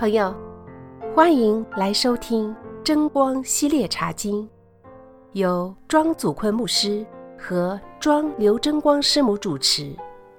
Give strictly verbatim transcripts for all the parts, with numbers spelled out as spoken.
朋友，欢迎来收听真光系列茶经，由庄祖坤牧师和庄刘真光师母主持。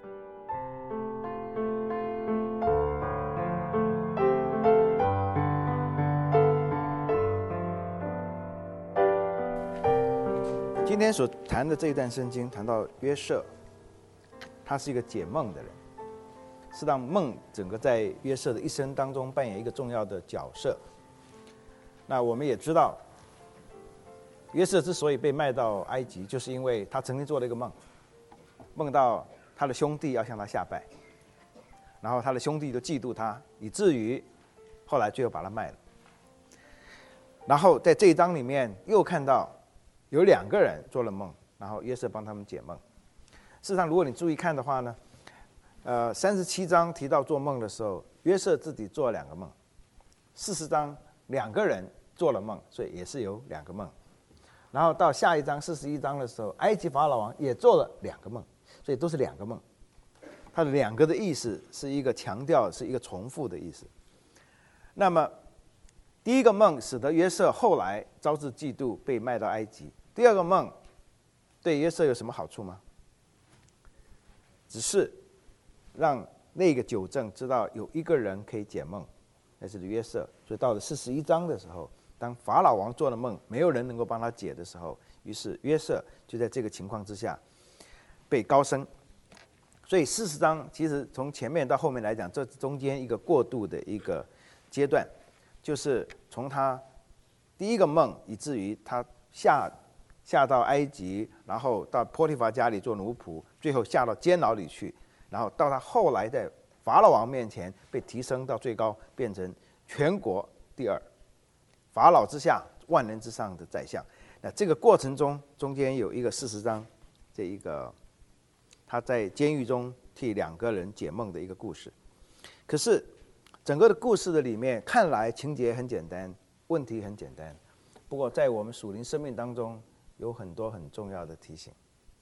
今天所谈的这一段圣经谈到约瑟，他是一个解梦的人，是让梦整个在约瑟的一生当中扮演一个重要的角色。那我们也知道，约瑟之所以被卖到埃及，就是因为他曾经做了一个梦，梦到他的兄弟要向他下拜，然后他的兄弟就嫉妒他，以至于后来最后把他卖了。然后在这一章里面又看到有两个人做了梦，然后约瑟帮他们解梦。事实上，如果你注意看的话呢，呃，三十七章提到做梦的时候，约瑟自己做了两个梦；四十章两个人做了梦，所以也是有两个梦。然后到下一章四十一章的时候，埃及法老王也做了两个梦，所以都是两个梦。它的两个的意思是一个强调，是一个重复的意思。那么第一个梦使得约瑟后来招致嫉妒，被卖到埃及。第二个梦对约瑟有什么好处吗？只是让那个九正知道有一个人可以解梦，那是约瑟。所以到了四十一章的时候，当法老王做了梦，没有人能够帮他解的时候，于是约瑟就在这个情况之下被高升。所以四十章其实从前面到后面来讲，这中间一个过渡的一个阶段，就是从他第一个梦，以至于他下下到埃及，然后到波提乏家里做奴仆，最后下到监牢里去，然后到他后来在法老王面前被提升到最高，变成全国第二，法老之下万人之上的宰相。那这个过程中，中间有一个四十章，这一个他在监狱中替两个人解梦的一个故事。可是整个的故事的里面，看来情节很简单，问题很简单，不过在我们属灵生命当中有很多很重要的提醒。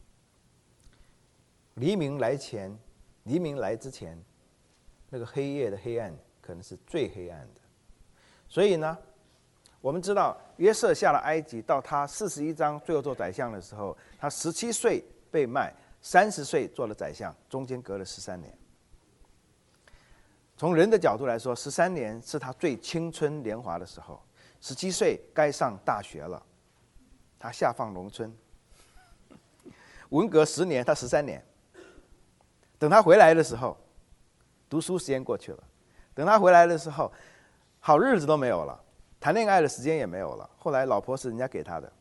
黎明来前，黎明来之前，那个黑夜的黑暗可能是最黑暗的。所以呢，我们知道约瑟下了埃及，到他四十一章最后做宰相的时候，他十七岁被卖，三十岁做了宰相，中间隔了十三年。从人的角度来说，十三年是他最青春年华的时候，十七岁该上大学了，他下放农村。文革十年，他十三年。等他回来的时候，读书时间过去了。等他回来的时候，好日子都没有了，谈恋爱的时间也没有了。后来老婆是人家给他的。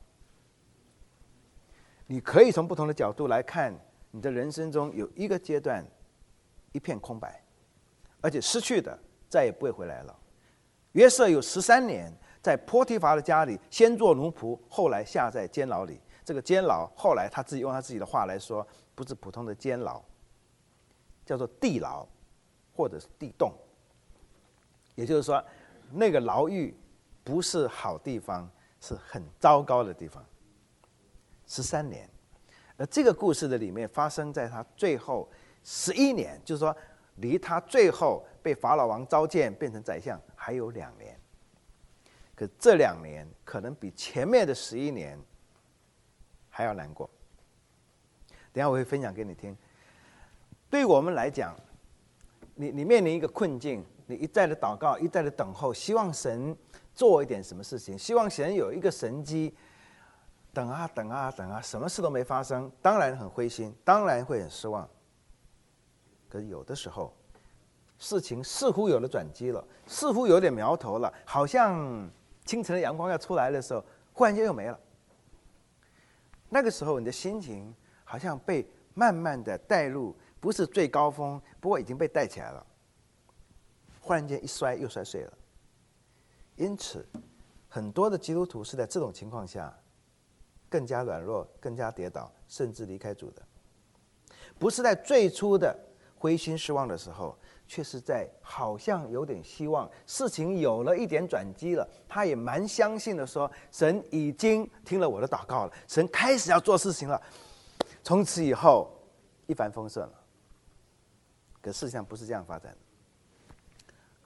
你可以从不同的角度来看，你的人生中有一个阶段一片空白，而且失去的再也不会回来了。约瑟有十三年在波提乏的家里，先做奴仆，后来下在监牢里。这个监牢后来他自己用他自己的话来说，不是普通的监牢，叫做地牢或者是地洞。也就是说，那个牢狱不是好地方，是很糟糕的地方。十三年，而这个故事的里面发生在他最后十一年，就是说离他最后被法老王召见变成宰相还有两年。可这两年可能比前面的十一年还要难过。等一下我会分享给你听。对我们来讲，你你面临一个困境，你一再的祷告，一再的等候，希望神做一点什么事情，希望神有一个神迹，等啊等啊等啊，什么事都没发生，当然很灰心，当然会很失望。可是有的时候，事情似乎有了转机了，似乎有点苗头了，好像清晨的阳光要出来的时候，忽然间又没了。那个时候你的心情好像被慢慢的带入，不是最高峰，不过已经被带起来了，忽然间一摔又摔碎了。因此很多的基督徒是在这种情况下更加软弱，更加跌倒，甚至离开主的。不是在最初的灰心失望的时候，却是在好像有点希望，事情有了一点转机了，他也蛮相信的说，神已经听了我的祷告了，神开始要做事情了，从此以后一帆风顺了。可事实上不是这样发展的。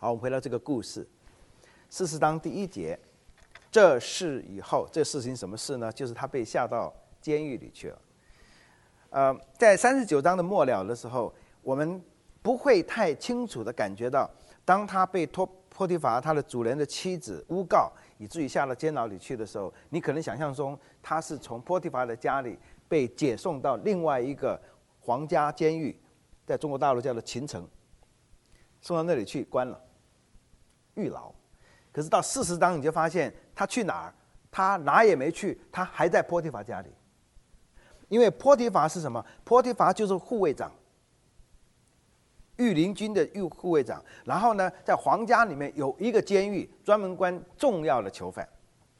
好，我们回到这个故事，四十章第一节，这事以后，这事情什么事呢？就是他被下到监狱里去了。呃，在三十九章的末了的时候，我们不会太清楚的感觉到，当他被托波提乏他的主人的妻子诬告，以至于下了监牢里去的时候，你可能想象中他是从波提乏的家里被解送到另外一个皇家监狱，在中国大陆叫做秦城，送到那里去关了，狱牢。可是到四十章你就发现他去哪儿？他哪也没去，他还在波提乏家里。因为波提乏是什么？波提乏就是护卫长，御林军的御护卫长。然后呢，在皇家里面有一个监狱，专门关重要的囚犯。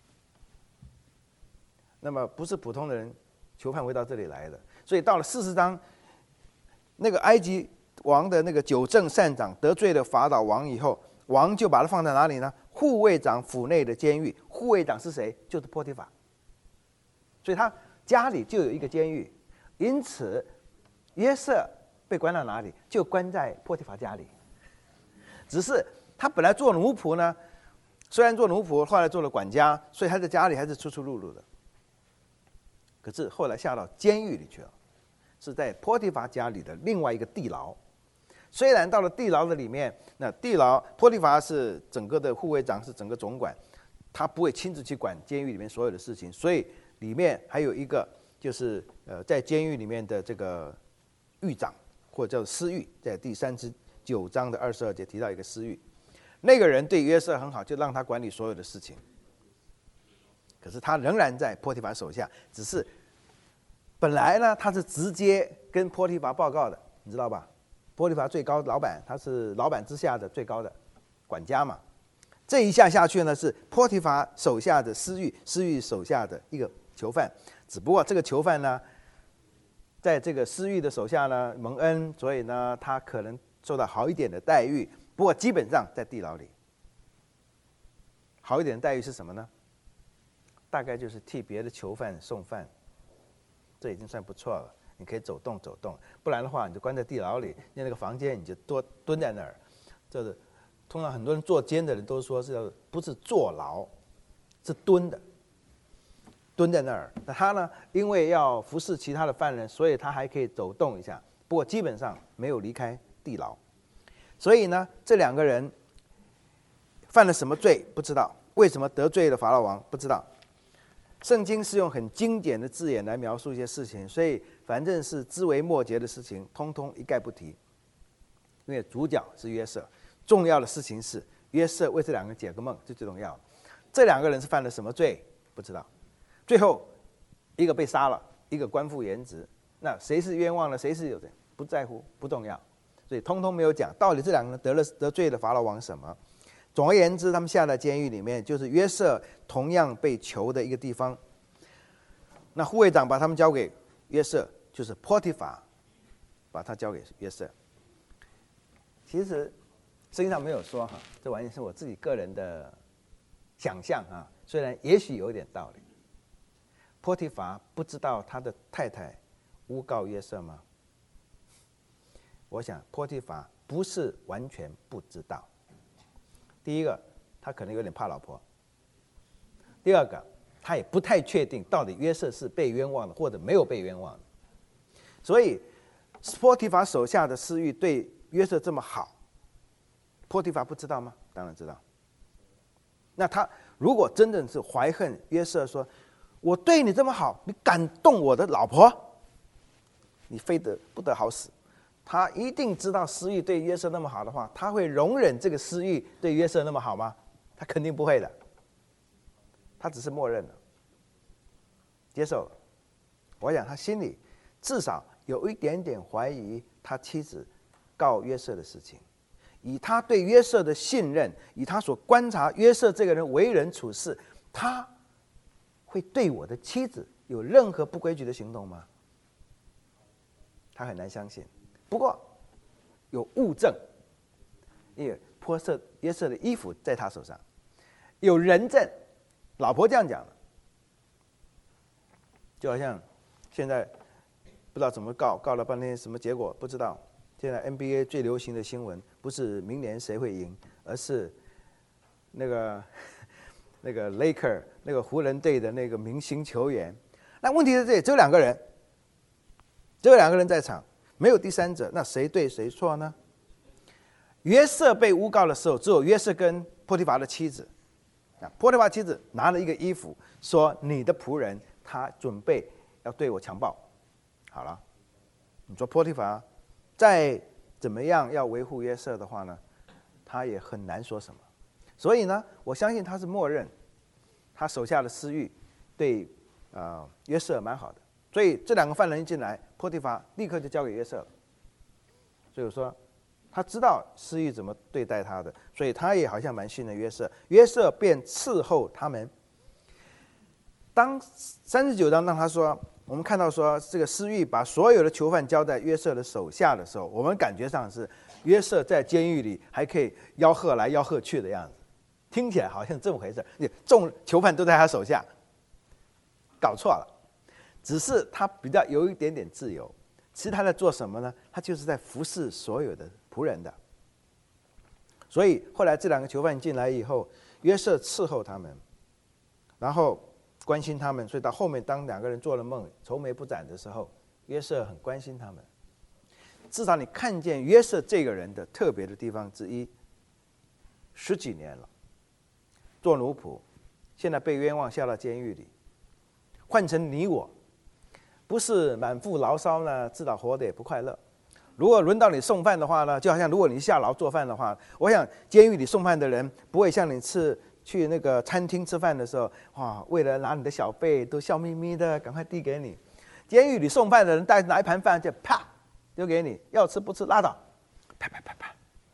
那么不是普通的人，囚犯会到这里来的。所以到了四十章，那个埃及王的那个九正善长得罪了法老王以后，王就把他放在哪里呢？护卫长府内的监狱。护卫长是谁？就是波提乏。所以他家里就有一个监狱，因此约瑟被关到哪里？就关在波提乏家里。只是他本来做奴仆呢，虽然做奴仆，后来做了管家，所以他在家里还是出出入入的。可是后来下到监狱里去了，是在波提乏家里的另外一个地牢。虽然到了地牢的里面，那地牢波提乏是整个的护卫长，是整个总管，他不会亲自去管监狱里面所有的事情，所以里面还有一个就是呃，在监狱里面的这个狱长，或者叫司狱，在第三十九章的二十二节提到一个司狱，那个人对约瑟很好，就让他管理所有的事情。可是他仍然在波提乏手下，只是本来呢，他是直接跟波提乏报告的，你知道吧？波提乏最高老板，他是老板之下的最高的管家嘛。这一下下去呢，是波提乏手下的司狱，司狱手下的一个囚犯。只不过这个囚犯呢，在这个司狱的手下呢蒙恩，所以呢，他可能受到好一点的待遇。不过基本上在地牢里，好一点的待遇是什么呢？大概就是替别的囚犯送饭，这已经算不错了。你可以走动走动，不然的话你就关在地牢里，那那个房间你就多蹲在那儿。这是通常很多人坐监的人都说是要不是坐牢，是蹲的，蹲在那儿。那他呢，因为要服侍其他的犯人，所以他还可以走动一下，不过基本上没有离开地牢。所以呢，这两个人犯了什么罪不知道，为什么得罪了法老王不知道。圣经是用很经典的字眼来描述一些事情，所以反正是枝微末节的事情，通通一概不提。因为主角是约瑟，重要的事情是约瑟为这两个人解个梦，这最重要。这两个人是犯了什么罪不知道，最后一个被杀了，一个官复原职。那谁是冤枉了，谁是有罪不在乎，不重要，所以通通没有讲到底这两个人得了得罪了法老王什么。总而言之，他们下在监狱里面，就是约瑟同样被囚的一个地方。那护卫长把他们交给约瑟，就是波提乏把他交给约瑟。其实圣经上没有说哈，这完全是我自己个人的想象啊，虽然也许有点道理。波提乏不知道他的太太诬告约瑟吗？我想波提乏不是完全不知道。第一个，他可能有点怕老婆；第二个，他也不太确定到底约瑟是被冤枉的或者没有被冤枉的。所以，波提乏手下的司狱对约瑟这么好，波提乏不知道吗？当然知道。那他如果真的是怀恨约瑟，说：“我对你这么好，你敢动我的老婆，你非得不得好死。”他一定知道司狱对约瑟那么好的话，他会容忍这个司狱对约瑟那么好吗？他肯定不会的。他只是默认了，接受了。我想他心里至少有一点点怀疑他妻子告约瑟的事情。以他对约瑟的信任，以他所观察约瑟这个人为人处事，他会对我的妻子有任何不规矩的行动吗？他很难相信。不过有物证，因为波瑟约瑟的衣服在他手上，有人证，老婆这样讲了。就好像现在不知道怎么告，告了半天什么结果不知道。现在 N B A 最流行的新闻不是明年谁会赢， 而是那个那个 Laker 那个湖人队的那个明星球员。那问题是这里只有两个人，只有两个人在场，没有第三者，那谁对谁错呢？约瑟被诬告的时候，只有约瑟跟波提乏的妻子。啊，波提乏妻子拿了一个衣服，说：“你的仆人他准备要对我强暴。”好了，你说波提乏再怎么样要维护约瑟的话呢，他也很难说什么。所以呢，我相信他是默认他手下的私欲对呃约瑟蛮好的。所以这两个犯人一进来，波提乏立刻就交给约瑟了。所以我说，他知道私欲怎么对待他的，所以他也好像蛮信任约瑟。约瑟便伺候他们。当三十九章当他说，我们看到说这个私欲把所有的囚犯交在约瑟的手下的时候，我们感觉上是约瑟在监狱里还可以吆喝来吆喝去的样子，听起来好像这么回事。众囚犯都在他手下，搞错了，只是他比较有一点点自由。其实他在做什么呢？他就是在服侍所有的仆人的。所以后来这两个囚犯进来以后，约瑟伺候他们，然后关心他们。所以到后面，当两个人做了梦，愁眉不展的时候，约瑟很关心他们。至少你看见约瑟这个人的特别的地方之一，十几年了，做奴仆，现在被冤枉下到监狱里，换成你我，不是满腹牢骚呢，至少活得也不快乐。如果轮到你送饭的话呢，就好像如果你下牢做饭的话，我想监狱里送饭的人不会像你吃去那个餐厅吃饭的时候，哇，为了拿你的小费都笑眯眯的，赶快递给你。监狱里送饭的人带拿一盘饭就啪丢给你，要吃不吃拉倒，啪啪啪啪，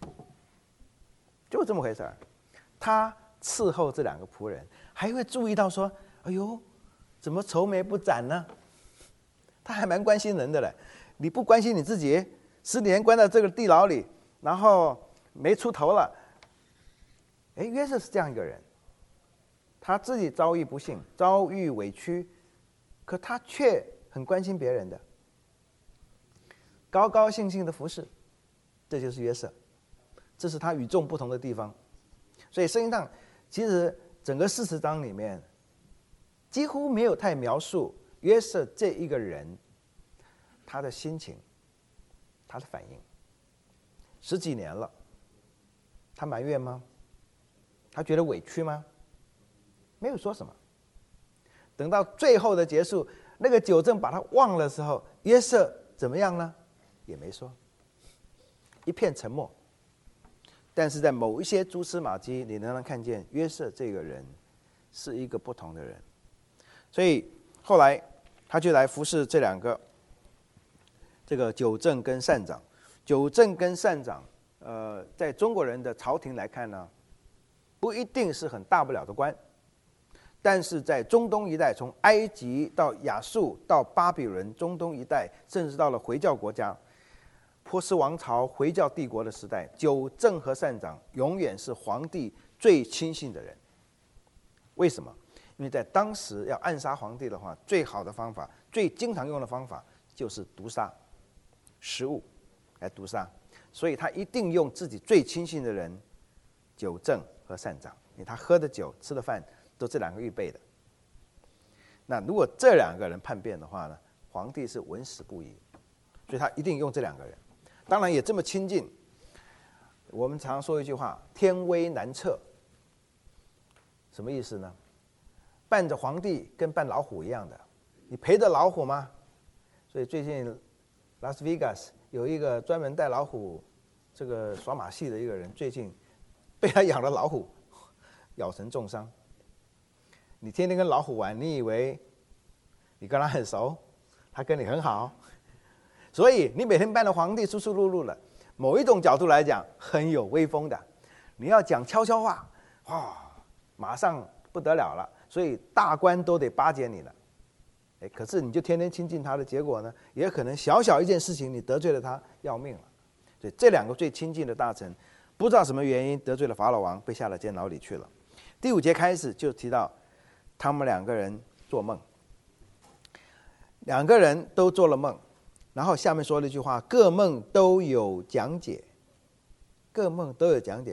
就这么回事儿。他伺候这两个仆人，还会注意到说，哎呦，怎么愁眉不展呢？他还蛮关心人的嘞。你不关心你自己，十年关在这个地牢里，然后没出头了。哎，约瑟是这样一个人，他自己遭遇不幸，遭遇委屈，可他却很关心别人的，高高兴兴的服侍，这就是约瑟，这是他与众不同的地方。所以圣经上其实整个四十章里面，几乎没有太描述约瑟这一个人他的心情，他的反应。十几年了，他埋怨吗？他觉得委屈吗？没有说什么。等到最后的结束，那个酒政把他忘了的时候，约瑟怎么样呢？也没说，一片沉默。但是在某一些蛛丝马迹，你仍然看见约瑟这个人是一个不同的人。所以后来他就来服侍这两个，这个酒政跟善长。酒政跟善长，呃，在中国人的朝廷来看呢，不一定是很大不了的官，但是在中东一带，从埃及到亚述到巴比伦，中东一带，甚至到了回教国家，波斯王朝回教帝国的时代，酒政和善长永远是皇帝最亲信的人。为什么？因为在当时要暗杀皇帝的话，最好的方法，最经常用的方法就是毒杀，食物来毒杀，所以他一定用自己最亲信的人，酒政和善长，因为他喝的酒、吃的饭都这两个预备的。那如果这两个人叛变的话呢，皇帝是纹死不移，所以他一定用这两个人。当然也这么亲近，我们常说一句话：天威难测。什么意思呢？伴着皇帝跟伴老虎一样的，你陪着老虎吗？所以最近拉斯维加斯有一个专门带老虎这个耍马戏的一个人，最近被他养的老虎咬成重伤。你天天跟老虎玩，你以为你跟他很熟，他跟你很好，所以你每天扮的皇帝疏疏碌碌的，某一种角度来讲很有威风的。你要讲悄悄话，哇，马上不得了了，所以大官都得巴结你了。哎，可是你就天天亲近他的结果呢，也可能小小一件事情你得罪了他，要命了。所以这两个最亲近的大臣，不知道什么原因得罪了法老王，被下了监牢里去了。第五节开始就提到他们两个人做梦，两个人都做了梦，然后下面说了一句话：各梦都有讲解，各梦都有讲解。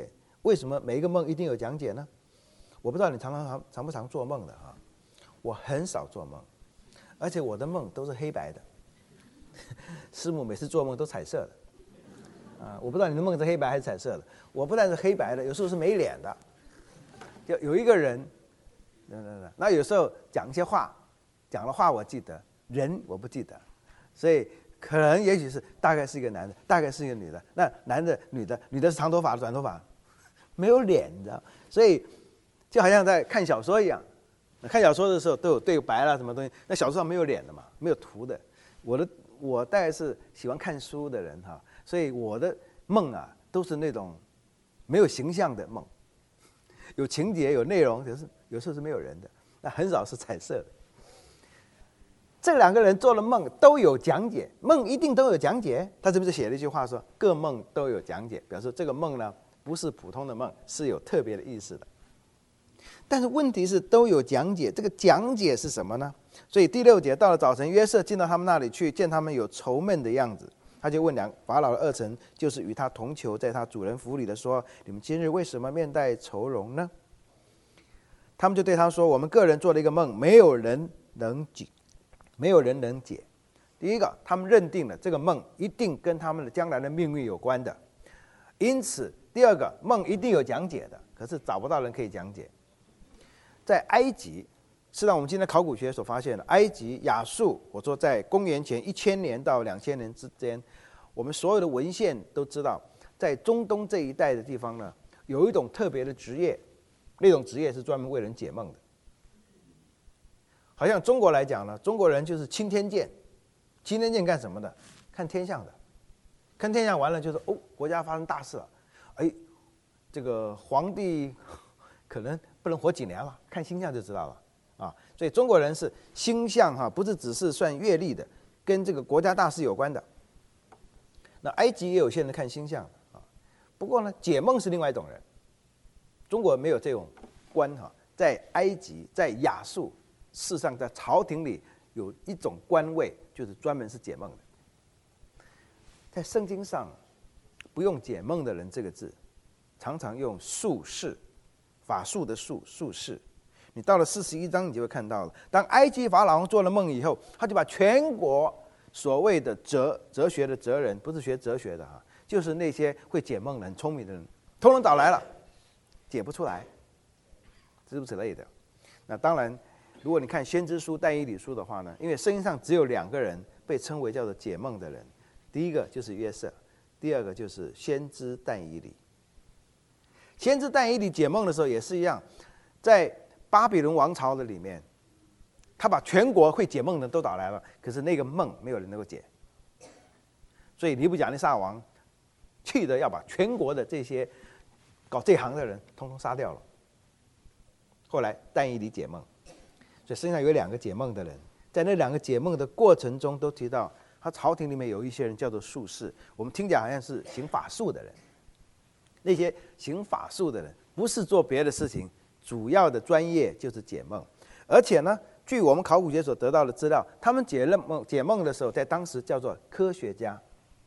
为什么每一个梦一定有讲解呢？我不知道你常常常常不常做梦的啊？我很少做梦，而且我的梦都是黑白的。师母每次做梦都彩色的，啊，我不知道你的梦是黑白还是彩色的。我不但是黑白的，有时候是没脸的。就有一个人，那有时候讲一些话，讲的话我记得，人我不记得，所以可能也许是大概是一个男的，大概是一个女的。那男的、女的，女的是长头发、短头发，没有脸，你知道？所以就好像在看小说一样，看小说的时候都有对白啦，什么东西。那小说上没有脸的嘛，没有图的。我的我大概是喜欢看书的人哈，所以我的梦啊都是那种没有形象的梦，有情节、有内容，可是有时候是没有人的，那很少是彩色的。这两个人做了梦都有讲解，梦一定都有讲解。他这边就写了一句话说，各梦都有讲解，表示这个梦呢不是普通的梦，是有特别的意思的。但是问题是都有讲解，这个讲解是什么呢？所以第六节，到了早晨，约瑟进到他们那里去，见他们有愁闷的样子，他就问两法老的二臣，就是与他同囚在他主人府里的说，你们今日为什么面带愁容呢？他们就对他说，我们个人做了一个梦，没有人能解，没有人能解。第一个，他们认定了这个梦一定跟他们的将来的命运有关的，因此第二个，梦一定有讲解的，可是找不到人可以讲解。在埃及，是让我们今天考古学所发现的，埃及、亚述，我说在公元前一千年到两千年之间，我们所有的文献都知道，在中东这一带的地方呢，有一种特别的职业，那种职业是专门为人解梦的。好像中国来讲呢，中国人就是钦天监，钦天监干什么的？看天象的，看天象完了就是哦，国家发生大事了，哎，这个皇帝可能不能活几年了，看星象就知道了啊。所以中国人是星象哈，不是只是算月历的，跟这个国家大事有关的。那埃及也有些人看星象啊，不过呢，解梦是另外一种人。中国没有这种官哈，在埃及、在亚述，事实上在朝廷里有一种官位，就是专门是解梦的。在圣经上，不用解梦的人这个字，常常用术士。法术的术，术士。你到了四十一章，你就会看到了。当埃及法老王做了梦以后，他就把全国所谓的哲哲学的哲人，不是学哲学的哈，就是那些会解梦的、很聪明的人，通通找来了，解不出来，诸如此类的。那当然，如果你看先知书、但以理书的话呢，因为圣经上只有两个人被称为叫做解梦的人，第一个就是约瑟，第二个就是先知但以理。先知但以理解梦的时候也是一样，在巴比伦王朝的里面，他把全国会解梦的人都找来了，可是那个梦没有人能够解，所以尼布甲尼撒王气得要把全国的这些搞这行的人统统杀掉了。后来但以理解梦，所以身上有两个解梦的人，在那两个解梦的过程中都提到，他朝廷里面有一些人叫做术士，我们听讲好像是行法术的人。那些行法术的人不是做别的事情，主要的专业就是解梦。而且呢，据我们考古学所得到的资料，他们解梦解梦的时候，在当时叫做科学家。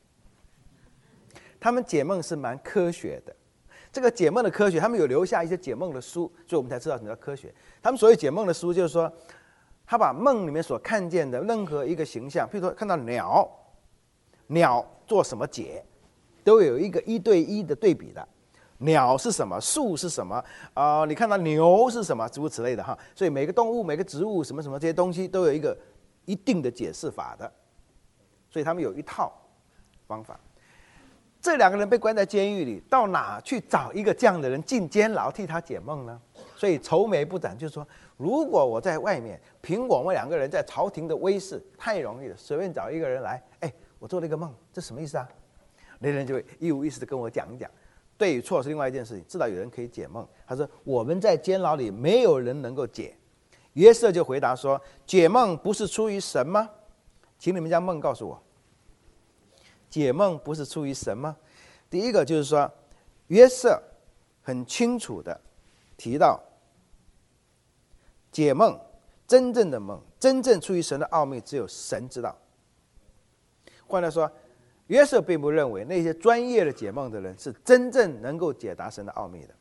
他们解梦是蛮科学的，这个解梦的科学，他们有留下一些解梦的书，所以我们才知道什么叫科学。他们所谓解梦的书，就是说，他把梦里面所看见的任何一个形象，譬如说看到鸟，鸟做什么解，都有一个一对一的对比的。鸟是什么？树是什么？啊、呃，你看到牛是什么？诸如此类的哈。所以每个动物、每个植物、什么什么这些东西都有一个一定的解释法的。所以他们有一套方法。这两个人被关在监狱里，到哪去找一个这样的人进监牢替他解梦呢？所以愁眉不展，就是说，如果我在外面，凭我们两个人在朝廷的威势，太容易了，随便找一个人来，哎，我做了一个梦，这什么意思啊？那人就会一五一十的跟我讲一讲。对与错是另外一件事情，至少有人可以解梦。他说我们在监牢里没有人能够解。约瑟就回答说，解梦不是出于神吗？请你们将梦告诉我。解梦不是出于神吗？第一个就是说，约瑟很清楚的提到，解梦真正的梦，真正出于神的奥秘，只有神知道。换句话说，约瑟并不认为那些专业的解梦的人是真正能够解答神的奥秘的。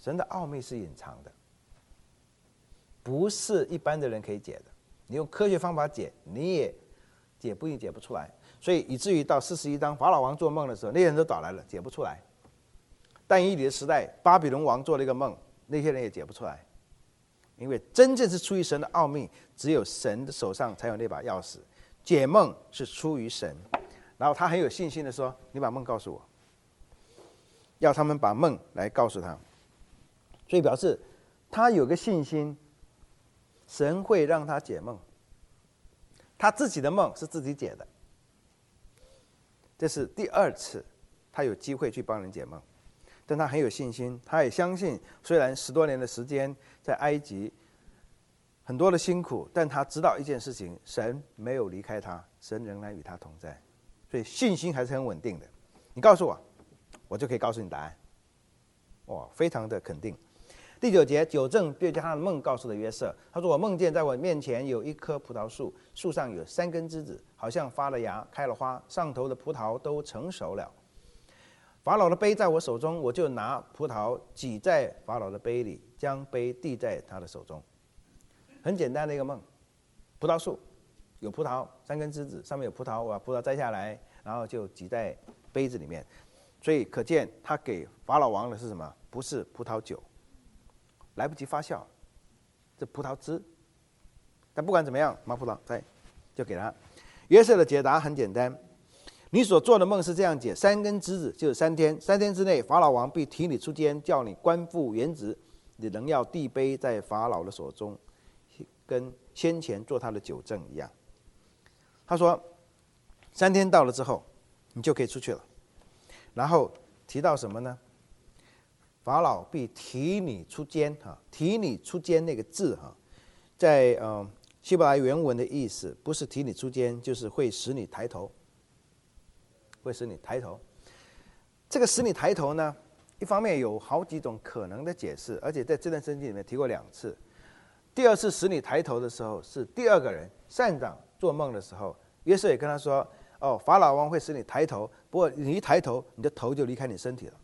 神的奥秘是隐藏的，不是一般的人可以解的。你用科学方法解，你也解不一定解不出来。所以以至于到四十一章，法老王做梦的时候，那些人都倒来了，解不出来。但以理的时代，巴比伦王做了一个梦，那些人也解不出来。因为真正是出于神的奥秘，只有神的手上才有那把钥匙。解梦是出于神，然后他很有信心的说：“你把梦告诉我。”要他们把梦来告诉他，所以表示他有个信心，神会让他解梦。他自己的梦是自己解的，这是第二次他有机会去帮人解梦，但他很有信心，他也相信，虽然十多年的时间在埃及很多的辛苦，但他知道一件事情，神没有离开他，神仍然与他同在，所以信心还是很稳定的。你告诉我，我就可以告诉你答案。哇，非常的肯定。第九节，九正对将他的梦告诉了约瑟，他说：“我梦见在我面前有一棵葡萄树，树上有三根枝子，好像发了芽，开了花，上头的葡萄都成熟了。法老的杯在我手中，我就拿葡萄挤在法老的杯里，将杯递在他的手中。”很简单的一个梦，葡萄树有葡萄，三根枝子上面有葡萄，我把葡萄摘下来，然后就挤在杯子里面。所以可见他给法老王的是什么？不是葡萄酒，来不及发酵，这葡萄汁。但不管怎么样，麻葡萄摘就给他。约瑟的解答很简单，你所做的梦是这样解：三根枝子就是三天，三天之内法老王必提你出监，叫你官复原职，你仍要递杯在法老的手中，跟先前做他的酒政一样。他说三天到了之后你就可以出去了。然后提到什么呢？法老必提你出监，哈，提你出监那个字，哈，在呃希伯来原文的意思不是提你出监，就是会使你抬头，会使你抬头。这个使你抬头呢，一方面有好几种可能的解释，而且在这段圣经里面提过两次。第二次使你抬头的时候，是第二个人善长做梦的时候，约瑟也跟他说：“哦，法老王会使你抬头，不过你一抬头，你的头就离开你身体了。”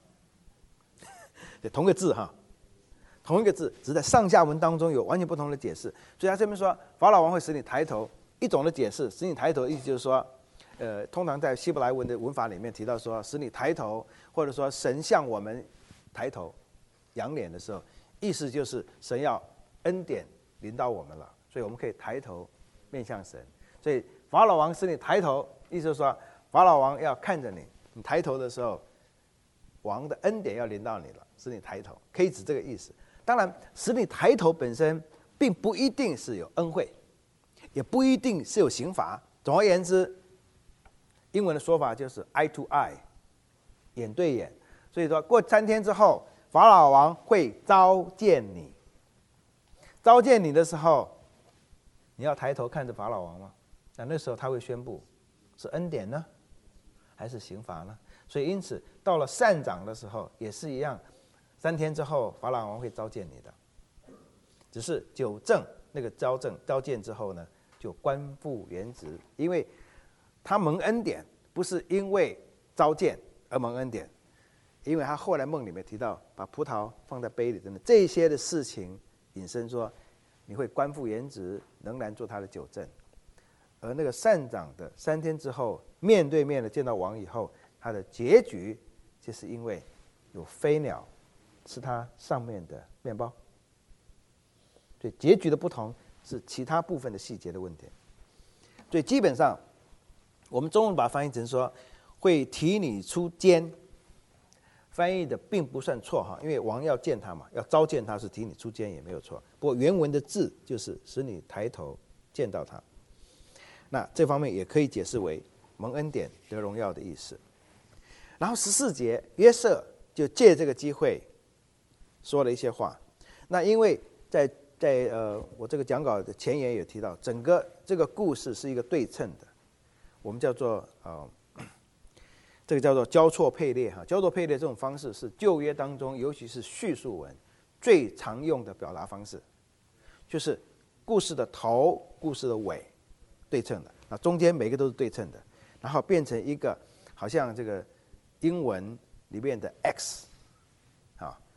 同个字哈，同一个字，只是在上下文当中有完全不同的解释。所以他这边说法老王会使你抬头，一种的解释，使你抬头的意思就是说，呃，通常在希伯来文的文法里面提到说，使你抬头，或者说神向我们抬头仰脸的时候，意思就是神要恩典临到我们了，所以我们可以抬头面向神。所以法老王使你抬头，意思就是说法老王要看着你，你抬头的时候，王的恩典要临到你了，使你抬头，可以指这个意思。当然，使你抬头本身并不一定是有恩惠，也不一定是有刑罚。总而言之，英文的说法就是 eye to eye， 眼对眼。所以说，过三天之后，法老王会召见你。召见你的时候，你要抬头看着法老王吗？那那时候他会宣布，是恩典呢，还是刑罚呢？所以因此到了善长的时候也是一样，三天之后法老王会召见你的，只是九正那个召正召见之后呢，就官复原职，因为他蒙恩典不是因为召见而蒙恩典，因为他后来梦里面提到把葡萄放在杯里等等这些的事情，引申说你会官复原职，仍然做他的九正。而那个善长的三天之后面对面的见到王以后，他的结局就是因为有飞鸟吃它上面的面包，所以结局的不同是其他部分的细节的问题。所以基本上我们中文把它翻译成说会提你出监，翻译的并不算错哈，因为王要见他嘛，要召见他是提你出监也没有错。不过原文的字就是使你抬头见到他，那这方面也可以解释为蒙恩典得荣耀的意思。然后十四节，约瑟就借这个机会说了一些话。那因为在在呃我这个讲稿的前言也提到，整个这个故事是一个对称的，我们叫做呃这个叫做交错配列哈。交错配列这种方式是旧约当中，尤其是叙述文最常用的表达方式，就是故事的头、故事的尾对称的，那中间每个都是对称的，然后变成一个好像这个英文里面的 X， 啊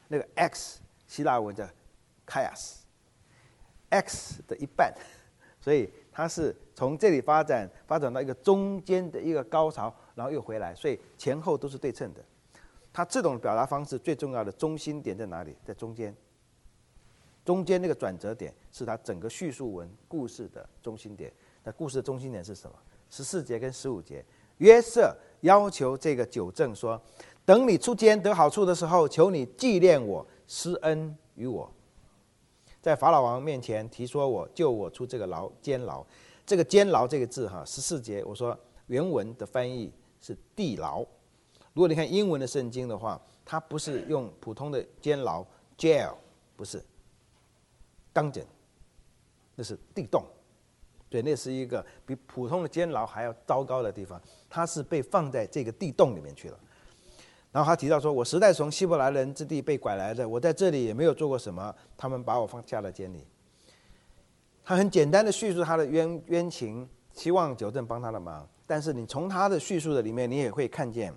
那个 x 希腊文叫 chias，x 的一半，所以它是从这里发展发展到一个中间的一个高潮，然后又回来，所以前后都是对称的。它这种表达方式最重要的中心点在哪里？在中间。中间那个转折点是它整个叙述文故事的中心点。那故事的中心点是什么？十四节跟十五节，约瑟要求这个酒政说：“等你出监得好处的时候，求你纪念我，施恩于我，在法老王面前提说我，救我出这个牢监牢。”这个监牢这个字哈，十四节我说原文的翻译是地牢。如果你看英文的圣经的话，它不是用普通的监牢 jail， 不是。dungeon， 那是地洞，对，那是一个比普通的监牢还要糟糕的地方，它是被放在这个地洞里面去了。然后他提到说：“我实在从希伯来人之地被拐来的，我在这里也没有做过什么，他们把我放下了监里。”他很简单的叙述他的冤冤情，希望酒政帮他的忙。但是你从他的叙述的里面，你也会看见，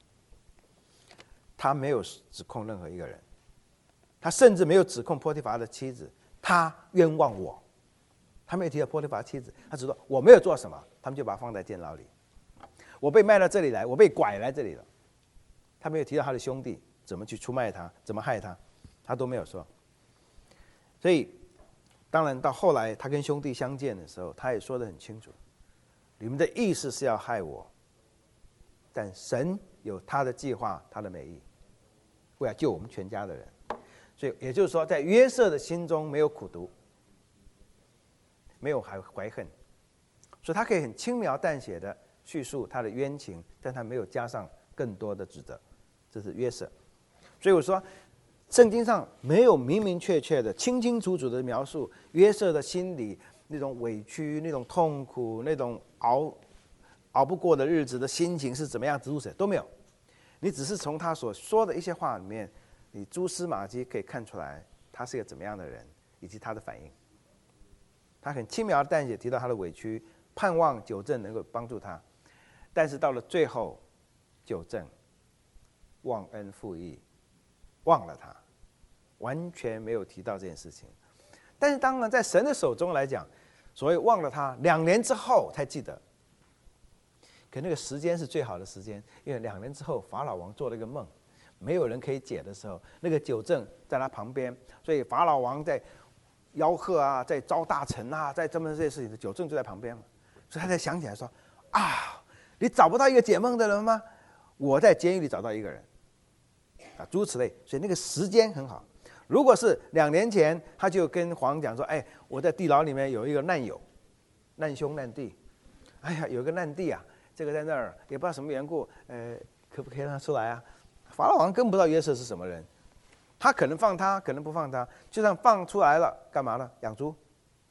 他没有指控任何一个人，他甚至没有指控波提乏的妻子。他冤枉我，他没有提到波提乏妻子，他只说我没有做什么，他们就把他放在监牢里。我被卖到这里来，我被拐来这里了。他没有提到他的兄弟怎么去出卖他，怎么害他，他都没有说。所以，当然到后来他跟兄弟相见的时候，他也说得很清楚：你们的意思是要害我，但神有他的计划，他的美意，为了救我们全家的人。所以也就是说，在约瑟的心中没有苦毒，没有怀怀恨，所以他可以很轻描淡写的叙述他的冤情，但他没有加上更多的指责。这是约瑟。所以我说，圣经上没有明明确确的、清清楚楚的描述约瑟的心里那种委屈、那种痛苦、那种熬熬不过的日子的心情是怎么样，诸如此类都没有。你只是从他所说的一些话里面，你蛛丝马迹可以看出来他是一个怎么样的人，以及他的反应。他很轻描淡写提到他的委屈，盼望酒政能够帮助他，但是到了最后，酒政忘恩负义，忘了他，完全没有提到这件事情。但是当然在神的手中来讲，所谓忘了他，两年之后才记得。可那个时间是最好的时间，因为两年之后法老王做了一个梦，没有人可以解的时候，那个酒政在他旁边，所以法老王在吆喝啊，在招大臣啊，在这么这些事情，酒政就在旁边嘛，所以他才想起来说：啊，你找不到一个解梦的人吗？我在监狱里找到一个人，啊，诸如此类。所以那个时间很好。如果是两年前，他就跟皇讲说：哎，我在地牢里面有一个难友，难兄难弟，哎呀，有个难弟啊，这个在那儿也不知道什么缘故，呃，可不可以让他出来啊？法老王根本不知道约瑟是什么人，他可能放他，可能不放他。就算放出来了，干嘛呢？养猪。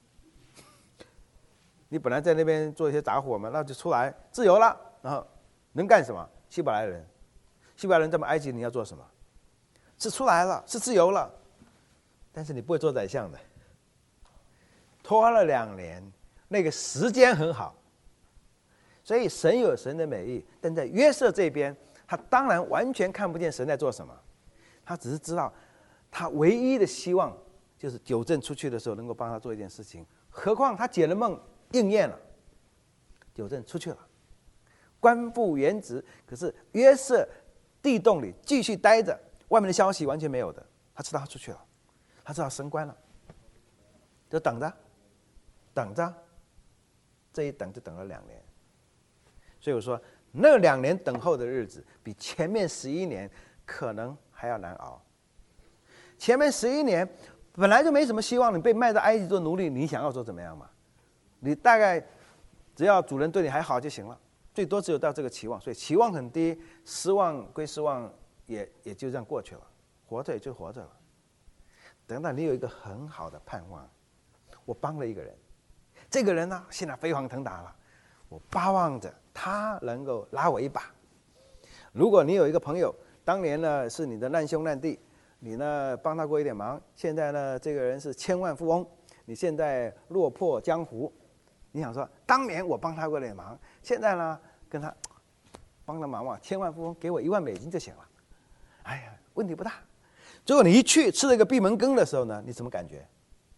你本来在那边做一些杂活嘛，那就出来自由了，然后能干什么？希伯来人，希伯来人这么埃及，你要做什么？是出来了，是自由了，但是你不会做宰相的。拖了两年，那个时间很好，所以神有神的美意，但在约瑟这边，他当然完全看不见神在做什么，他只是知道他唯一的希望就是酒政出去的时候能够帮他做一件事情。何况他解了梦应验了，酒政出去了，官复原职。可是约瑟地洞里继续待着，外面的消息完全没有的。他知道他出去了，他知道升官了，就等着，等着，这一等就等了两年。所以我说，那两年等候的日子，比前面十一年可能还要难熬。前面十一年本来就没什么希望，你被卖到埃及做奴隶，你想要做怎么样嘛？你大概只要主人对你还好就行了，最多只有到这个期望，所以期望很低，失望归失望，也也就这样过去了，活着也就活着了。等到你有一个很好的盼望，我帮了一个人，这个人呢现在飞黄腾达了，我巴望着他能够拉我一把。如果你有一个朋友，当年呢是你的难兄难弟，你呢帮他过一点忙，现在呢这个人是千万富翁，你现在落魄江湖，你想说当年我帮他过点忙，现在呢跟他帮了忙嘛，千万富翁给我一万美金就行了，哎呀，问题不大。 结果你一去吃了一个闭门羹的时候呢，你什么感觉？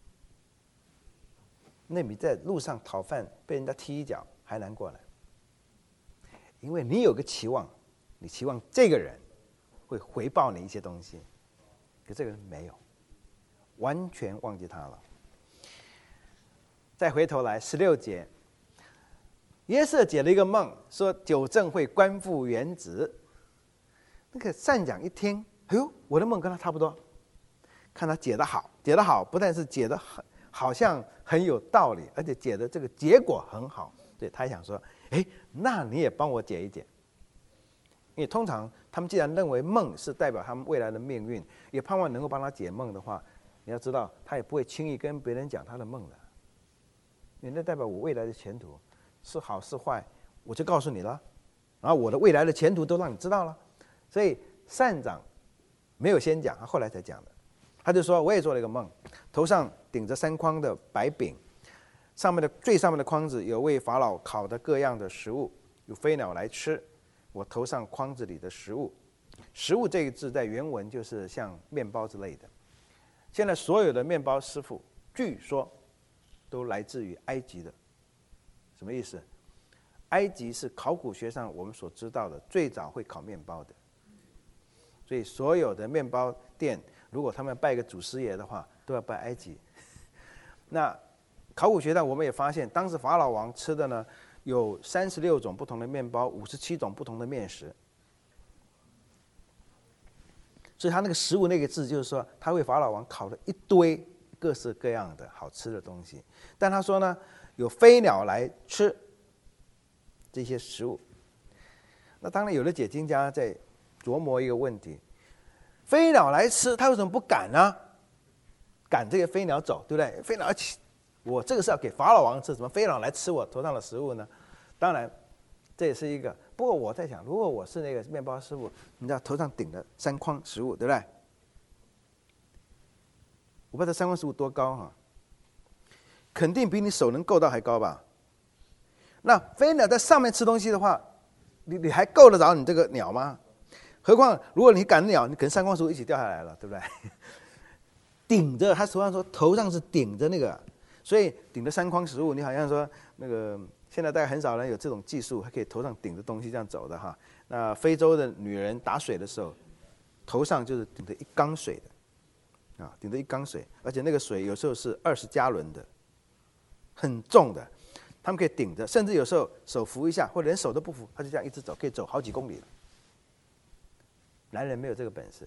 那比在路上讨饭被人家踢一脚还难过呢。因为你有个期望，你期望这个人会回报你一些东西，可这个人没有，完全忘记他了。再回头来十六节，约瑟解了一个梦，说九正会官复原职。那个善长一听，哎呦，我的梦跟他差不多，看他解得好，解得好，不但是解得很好像很有道理，而且解的这个结果很好，所以他想说，哎，那你也帮我解一解。因为通常他们既然认为梦是代表他们未来的命运，也盼望能够帮他解梦的话，你要知道，他也不会轻易跟别人讲他的梦的，因为那代表我未来的前途是好是坏，我就告诉你了，然后我的未来的前途都让你知道了。所以善长没有先讲，他后来才讲的。他就说，我也做了一个梦，头上顶着三筐的白饼，上面的最上面的筐子有为法老烤的各样的食物，有飞鸟来吃我头上筐子里的食物。食物这个字在原文就是像面包之类的。现在所有的面包师傅据说都来自于埃及的。什么意思？埃及是考古学上我们所知道的最早会烤面包的，所以所有的面包店如果他们拜个祖师爷的话，都要拜埃及。那考古学上我们也发现，当时法老王吃的呢有三十六种不同的面包，五十七种不同的面食。所以他那个食物那个字就是说，他为法老王烤了一堆各式各样的好吃的东西。但他说呢，有飞鸟来吃这些食物。那当然有的解经家在琢磨一个问题，飞鸟来吃，他为什么不赶呢？赶这个飞鸟走，对不对？飞鸟，我这个是要给法老王吃，怎么飞鸟来吃我头上的食物呢？当然，这也是一个。不过我在想，如果我是那个面包师傅，你知道头上顶了三筐食物，对不对？我不知道这三筐食物多高哈、啊，肯定比你手能够到还高吧？那飞鸟在上面吃东西的话，你你还够得着你这个鸟吗？何况如果你赶鸟，你可能三筐食物一起掉下来了，对不对？顶着，他头上说头上是顶着那个，所以顶着三筐食物，你好像说那个现在大概很少人有这种技术，还可以头上顶着东西这样走的哈。那非洲的女人打水的时候，头上就是顶着一缸水的，啊，顶着一缸水，而且那个水有时候是二十加仑的，很重的，他们可以顶着，甚至有时候手扶一下，或者连手都不扶，他就这样一直走，可以走好几公里了。男人没有这个本事。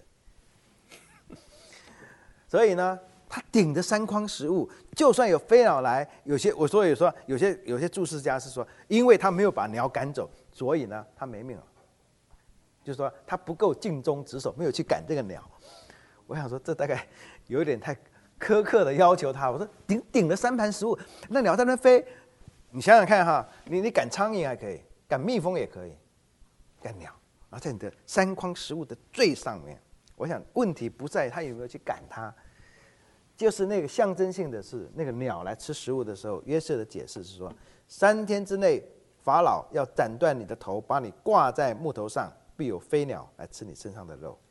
所以呢，他顶着三筐食物，就算有飞鸟来，有些我说有说有些有些注释家是说，因为他没有把鸟赶走，所以呢他没命了，就是说他不够尽忠职守，没有去赶这个鸟。我想说这大概有点太苛刻的要求他。我说顶顶了三盘食物，那鸟在那飞，你想想看哈，你你赶苍蝇还可以，赶蜜蜂也可以，赶鸟，然后在你的三筐食物的最上面。我想问题不在他有没有去赶它，就是那个象征性的是那个鸟来吃食物的时候，约瑟的解释是说，三天之内法老要斩断你的头，把你挂在木头上，必有飞鸟来吃你身上的肉。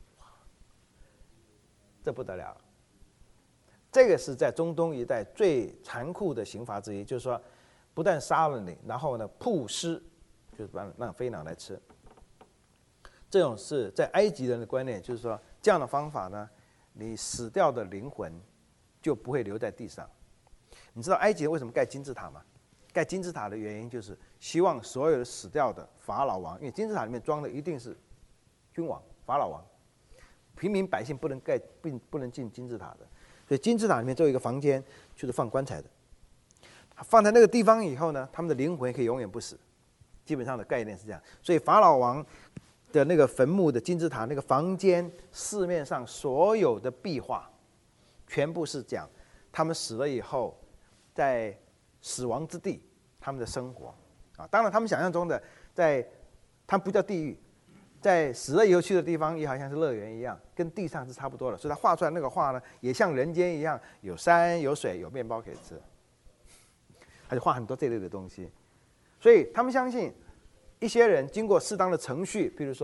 这不得了，这个是在中东一带最残酷的刑罚之一，就是说不但杀了你，然后呢曝尸，就是让让飞鸟来吃。这种是在埃及人的观念，就是说这样的方法呢，你死掉的灵魂就不会留在地上。你知道埃及人为什么盖金字塔吗？盖金字塔的原因就是希望所有的死掉的法老王，因为金字塔里面装的一定是君王、法老王，平民百姓不能盖，并不能进金字塔的。所以金字塔里面就有一个房间，就是放棺材的。放在那个地方以后呢，他们的灵魂可以永远不死。基本上的概念是这样。所以法老王的那个坟墓的金字塔那个房间四面上所有的壁画，全部是讲他们死了以后，在死亡之地他们的生活啊。当然，他们想象中的在，他们不叫地狱，在死了以后去的地方也好像是乐园一样，跟地上是差不多的。所以他画出来那个画呢，也像人间一样，有山有水有面包可以吃，他就画很多这类的东西。所以他们相信，一些人经过适当的程序，比如说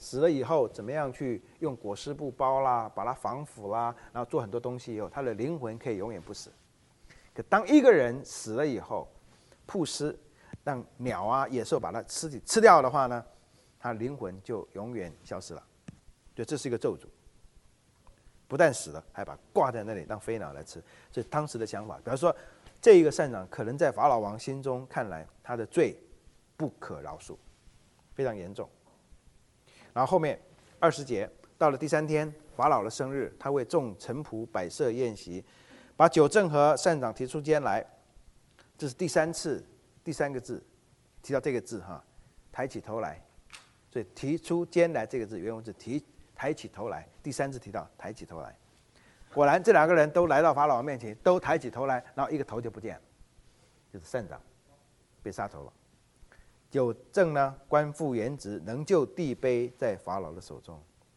死了以后怎么样去用裹尸布包啦，把它防腐啦，然后做很多东西以后，他的灵魂可以永远不死。可当一个人死了以后，曝尸，让鸟啊、野兽把它尸体吃掉的话呢，他灵魂就永远消失了。所以这是一个咒诅，不但死了，还把它挂在那里让飞鸟来吃。这是当时的想法。比方说，这一个善长可能在法老王心中看来，他的罪不可饶恕，非常严重。然后后面二十节到了第三天，法老的生日，他为众臣仆摆设宴席，把酒政和善长提出监来。这是第三次，第三个字提到这个字哈，抬起头来。所以提出监来这个字原文是提抬起头来，第三次提到抬起头来。果然这两个人都来到法老王面前，都抬起头来，然后一个头就不见了，就是善长被杀头了。酒政呢，官复原职，能救地杯在法老的手中。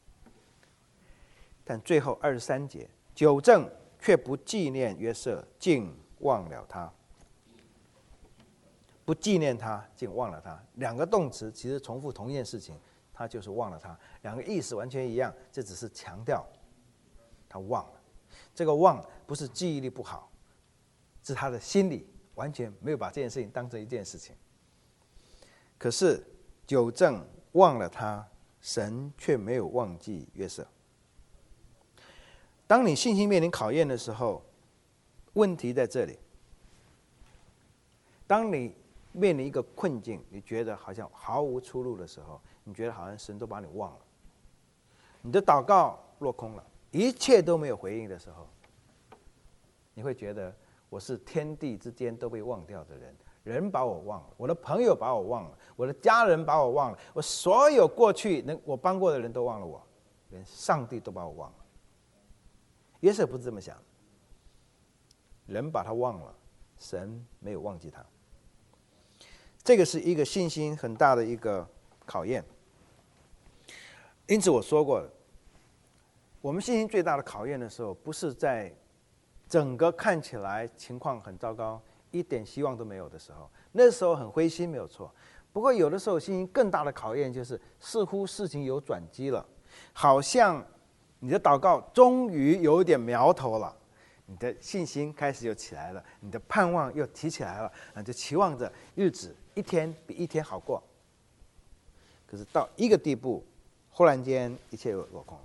但最后二十三节，酒政却不纪念约瑟，竟忘了他。不纪念他，竟忘了他。两个动词其实重复同一件事情，他就是忘了他，两个意思完全一样，这只是强调他忘了。这个忘不是记忆力不好，是他的心里完全没有把这件事情当成一件事情。可是酒政忘了他，神却没有忘记约瑟。当你信心面临考验的时候，问题在这里。当你面临一个困境，你觉得好像毫无出路的时候，你觉得好像神都把你忘了，你的祷告落空了，一切都没有回应的时候，你会觉得我是天地之间都被忘掉的人，人把我忘了，我的朋友把我忘了，我的家人把我忘了，我所有过去能我帮过的人都忘了我，连上帝都把我忘了。约瑟不是这么想，人把他忘了，神没有忘记他。这个是一个信心很大的一个考验。因此我说过了，我们信心最大的考验的时候，不是在整个看起来情况很糟糕，一点希望都没有的时候，那时候很灰心没有错。不过有的时候信心更大的考验就是似乎事情有转机了，好像你的祷告终于有一点苗头了，你的信心开始又起来了，你的盼望又提起来了，那就期望着日子一天比一天好过。可是到一个地步，忽然间一切又落空了。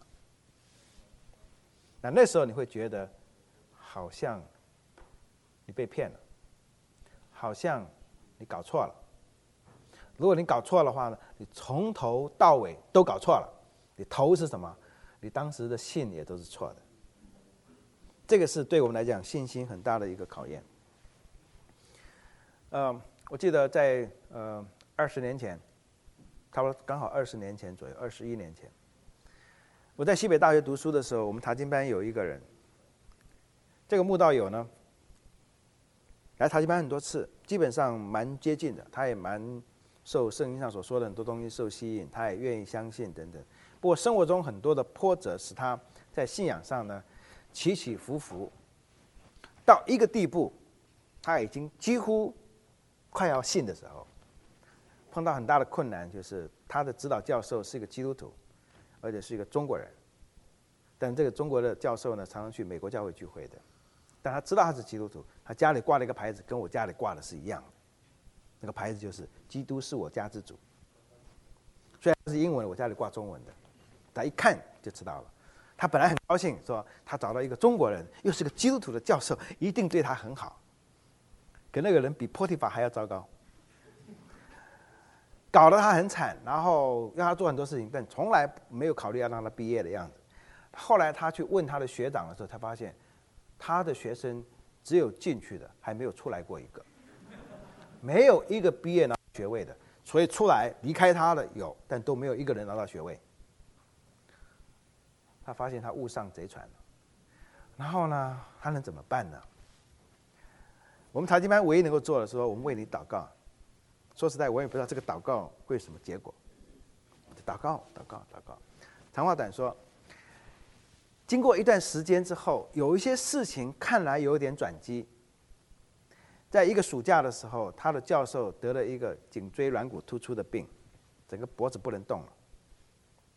那那时候你会觉得，好像你被骗了，好像你搞错了。如果你搞错的话呢，你从头到尾都搞错了。你头是什么？你当时的信也都是错的。这个是对我们来讲信心很大的一个考验。呃，我记得在呃二十年前，差不多刚好二十年前左右，二十一年前，我在西北大学读书的时候，我们查经班有一个人，这个慕道友呢，来查经班很多次，基本上蛮接近的，他也蛮受圣经上所说的很多东西受吸引，他也愿意相信等等。不过生活中很多的波折使他在信仰上呢起起伏伏，到一个地步，他已经几乎快要信的时候，碰到很大的困难，就是他的指导教授是一个基督徒，而且是一个中国人。但这个中国的教授呢，常常去美国教会聚会的，但他知道他是基督徒，他家里挂了一个牌子，跟我家里挂的是一样的，那个牌子就是“基督是我家之主”。虽然是英文，我家里挂中文的，他一看就知道了。他本来很高兴，说他找到一个中国人，又是个基督徒的教授，一定对他很好。可那个人比波提法还要糟糕，搞得他很惨，然后让他做很多事情，但从来没有考虑要让他毕业的样子。后来他去问他的学长的时候，他发现他的学生只有进去的，还没有出来过一个，没有一个毕业拿学位的，所以出来离开他的有，但都没有一个人拿到学位。他发现他误上贼船了，然后呢，他能怎么办呢？我们查经班唯一能够做的是说，我们为你祷告。说实在，我也不知道这个祷告会有什么结果。祷告，祷告，祷告。长话短说，经过一段时间之后，有一些事情看来有点转机。在一个暑假的时候，他的教授得了一个颈椎软骨突出的病，整个脖子不能动了。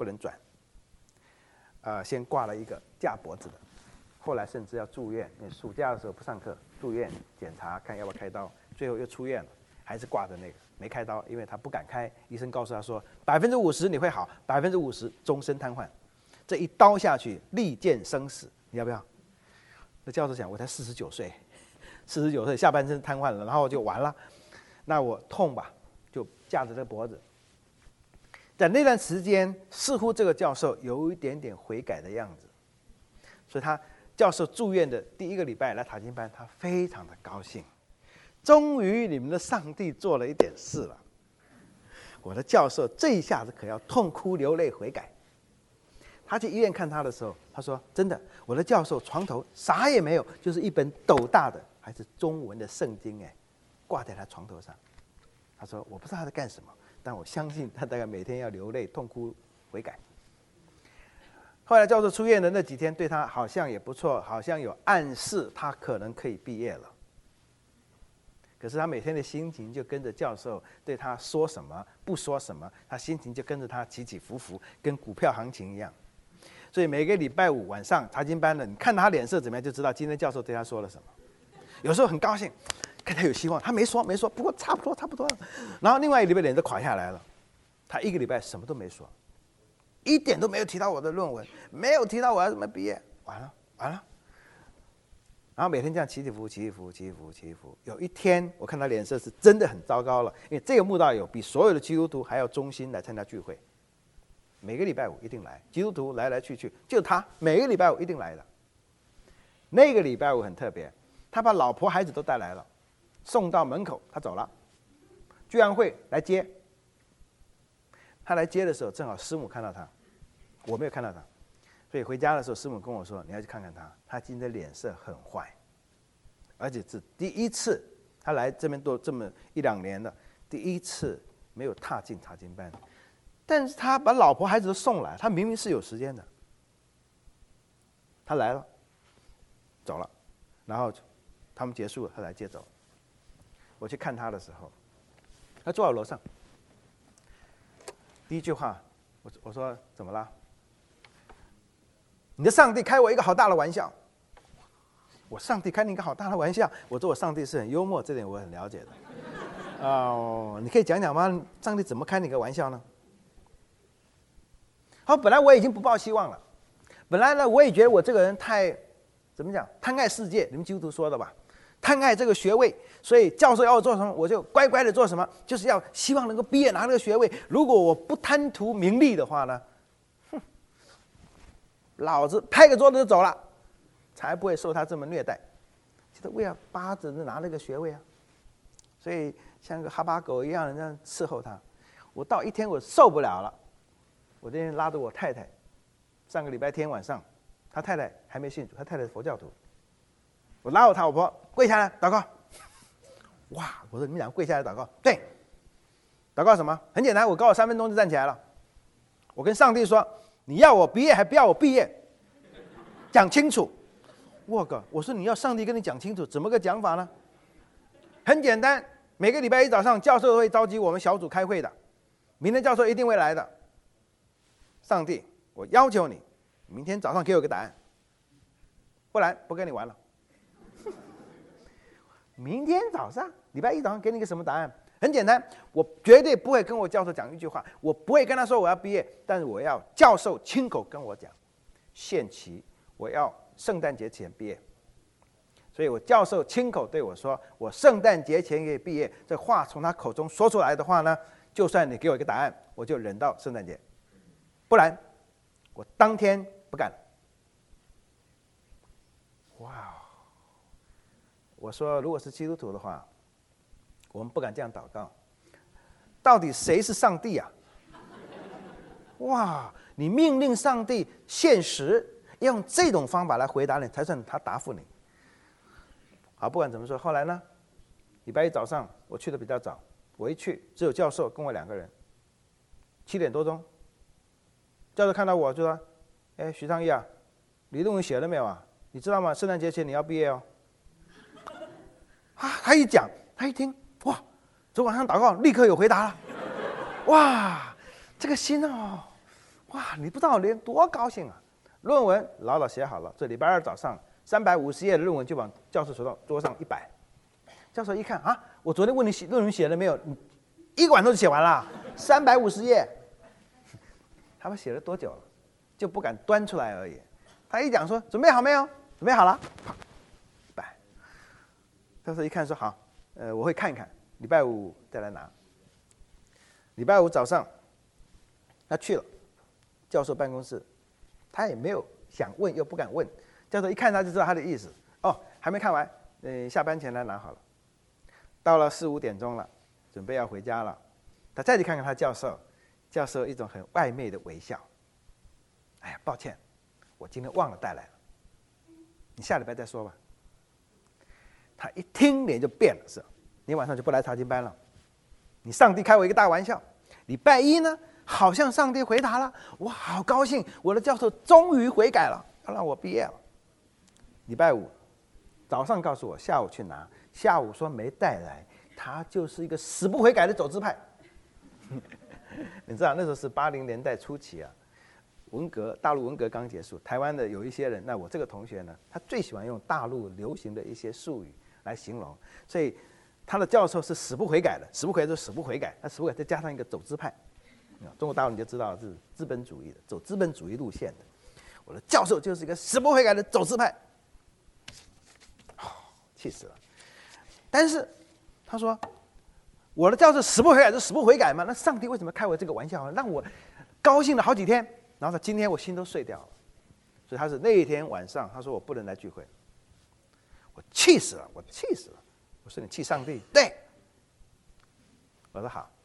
不能转。呃，先挂了一个架脖子的，后来甚至要住院。因为暑假的时候不上课，住院检查看要不要开刀，最后又出院了，还是挂着那个没开刀，因为他不敢开。医生告诉他说，百分之五十你会好，百分之五十终身瘫痪。这一刀下去，利剑生死，你要不要？那教授讲，我才四十九岁，四十九岁下半身瘫痪了，然后就完了。那我痛吧，就架着这个脖子。在那段时间，似乎这个教授有一点点悔改的样子，所以他教授住院的第一个礼拜来塔经班，他非常的高兴，终于你们的上帝做了一点事了。我的教授这一下子可要痛哭流泪悔改。他去医院看他的时候，他说：“真的，我的教授床头啥也没有，就是一本斗大的还是中文的圣经，哎，挂在他床头上。”他说：“我不知道他在干什么，但我相信他大概每天要流泪痛哭悔改。”后来教授出院的那几天，对他好像也不错，好像有暗示他可能可以毕业了。可是他每天的心情就跟着教授对他说什么不说什么，他心情就跟着他起起伏伏，跟股票行情一样。所以每个礼拜五晚上查经班的，你看他脸色怎么样，就知道今天教授对他说了什么。有时候很高兴，看他有希望，他没说没说，不过差不多差不多了。然后另外一个礼拜脸都垮下来了，他一个礼拜什么都没说，一点都没有提到我的论文，没有提到我要怎么毕业，完了完了。然后每天这样起起伏伏起起伏伏起起伏伏起起伏伏。有一天我看他脸色是真的很糟糕了，因为这个慕道友比所有的基督徒还要忠心来参加聚会。每个礼拜五一定来，基督徒来来去去，就他每个礼拜五一定来的。那个礼拜五很特别，他把老婆孩子都带来了，送到门口，他走了。聚安会来接，他来接的时候，正好师母看到他，我没有看到他，所以回家的时候，师母跟我说：“你要去看看他，他今天脸色很坏，而且是第一次，他来这边都这么一两年了，第一次没有踏进查经班。”但是他把老婆孩子都送来，他明明是有时间的。他来了，走了，然后他们结束了，他来接走。我去看他的时候，他坐在楼上。第一句话，我我说怎么了？你的上帝开我一个好大的玩笑。我上帝开你一个好大的玩笑。我说我上帝是很幽默，这点我很了解的。哦，你可以讲讲吗？上帝怎么开你个玩笑呢？好，本来我已经不抱希望了，本来呢，我也觉得我这个人太，怎么讲，贪爱世界，你们基督徒说的吧，贪爱这个学位，所以教授要我做什么，我就乖乖的做什么，就是要希望能够毕业拿那个学位。如果我不贪图名利的话呢，哼，老子拍个桌子就走了，才不会受他这么虐待。其实为了巴着拿那个学位啊，所以像个哈巴狗一样的这样伺候他。我到一天我受不了了。我那天拉着我太太，上个礼拜天晚上，他太太还没信主，他太太是佛教徒。我拉着他老婆跪下来祷告。哇！我说你们俩跪下来祷告，对，祷告什么？很简单，我告我三分钟就站起来了。我跟上帝说：“你要我毕业还不要我毕业？讲清楚。”我靠！我说你要上帝跟你讲清楚，怎么个讲法呢？很简单，每个礼拜一早上教授会召集我们小组开会的，明天教授一定会来的。上帝，我要求你，明天早上给我个答案，不然不跟你玩了。明天早上，礼拜一早上给你个什么答案？很简单，我绝对不会跟我教授讲一句话，我不会跟他说我要毕业，但是我要教授亲口跟我讲，限期我要圣诞节前毕业。所以我教授亲口对我说，我圣诞节前可以毕业。这话从他口中说出来的话呢，就算你给我一个答案，我就忍到圣诞节。不然，我当天不干。哇！我说，如果是基督徒的话，我们不敢这样祷告。到底谁是上帝啊？哇！你命令上帝现实，要用这种方法来回答你，才算他答复你。好，不管怎么说，后来呢？礼拜一早上我去的比较早，我一去只有教授跟我两个人，七点多钟。教授看到我就说：“哎，徐昌义啊，你论文写了没有啊？你知道吗？圣诞节前你要毕业哦。”啊，他一讲，他一听，哇，昨晚上祷告立刻有回答了，哇，这个心哦， 哇，你不知道连多高兴啊！论文老老写好了，这礼拜二早上三百五十页的论文就往教授手上桌上一摆。教授一看啊，我昨天问你写论文写了没有？你一个晚上就写完了，三百五十页。他们写了多久了？就不敢端出来而已。他一讲说准备好没有？准备好了，摆。教授一看说好，呃，我会看一看，礼拜五再来拿。礼拜五早上，他去了教授办公室，他也没有想问又不敢问。教授一看他就知道他的意思，哦，还没看完，呃，下班前来拿好了。到了四五点钟了，准备要回家了，他再去看看他教授，教授一种很暧昧的微笑。哎呀，抱歉，我今天忘了带来了，你下礼拜再说吧。他一听脸就变了，是，你晚上就不来查经班了。你上帝开我一个大玩笑。礼拜一呢，好像上帝回答了，我好高兴，我的教授终于悔改了，要让我毕业了。礼拜五早上告诉我下午去拿，下午说没带来，他就是一个死不悔改的走资派。你知道那时候是八零年代初期啊，文革大陆文革刚结束，台湾的有一些人，那我这个同学呢，他最喜欢用大陆流行的一些术语来形容，所以他的教授是死不悔改的，死不悔改就死不悔改，那死不悔改再加上一个走资派，中国大陆你就知道是资本主义的，走资本主义路线的。我的教授就是一个死不悔改的走资派，哦，气死了。但是他说，我的教授死不悔改就死不悔改嘛，那上帝为什么开我这个玩笑，让我高兴了好几天，然后他今天我心都碎掉了。所以他是那一天晚上，他说我不能来聚会，我气死了，我气死了。我说你气上帝？对。我说好。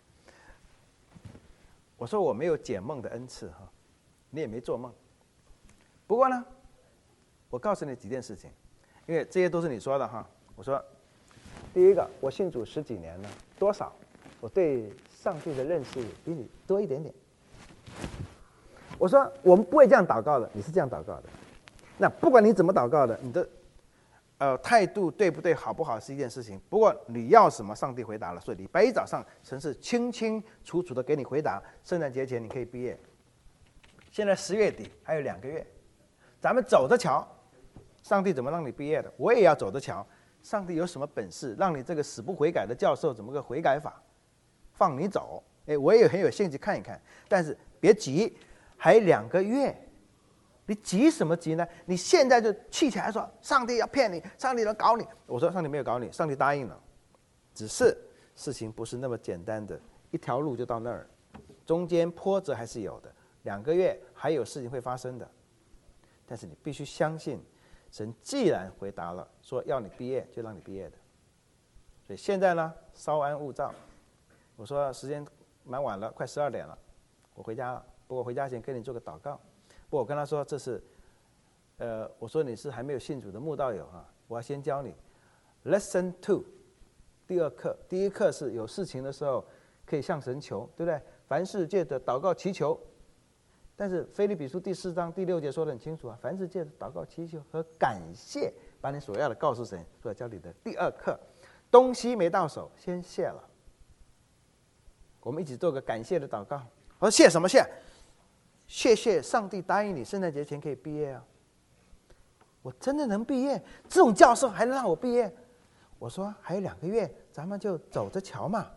我说我没有解梦的恩赐哈，你也没做梦。不过呢，我告诉你几件事情，因为这些都是你说的哈。我说，第一个，我信主十几年了，多少，我对上帝的认识比你多一点点。我说我们不会这样祷告的，你是这样祷告的。那不管你怎么祷告的，你的呃态度对不对、好不好是一件事情。不过你要什么，上帝回答了。所以礼拜一早上，神是清清楚楚的给你回答。圣诞节前你可以毕业。现在十月底还有两个月，咱们走着瞧，上帝怎么让你毕业的？我也要走着瞧。上帝有什么本事让你这个死不悔改的教授怎么个悔改法？放你走，哎，我也很有兴趣看一看。但是别急，还两个月。你急什么急呢？你现在就气起来说上帝要骗你，上帝要搞你。我说上帝没有搞你，上帝答应了，只是事情不是那么简单的，一条路就到那儿，中间波折还是有的，两个月还有事情会发生的。但是你必须相信，神既然回答了，说要你毕业就让你毕业的。所以现在呢，稍安勿躁。我说时间蛮晚了，快十二点了，我回家了。不过回家前跟你做个祷告。不过我跟他说这是，呃，我说你是还没有信主的慕道友啊，我要先教你 ，Lesson Two， 第二课，第一课是有事情的时候可以向神求，对不对？凡事借着祷告祈求。但是腓立比书第四章第六节说得很清楚啊，凡事借着祷告祈求和感谢，把你所要的告诉神。所以教你的第二课，东西没到手，先谢了。我们一起做个感谢的祷告。我说谢什么谢？谢谢上帝答应你圣诞节前可以毕业啊！我真的能毕业？这种教授还能让我毕业？我说还有两个月，咱们就走着瞧嘛。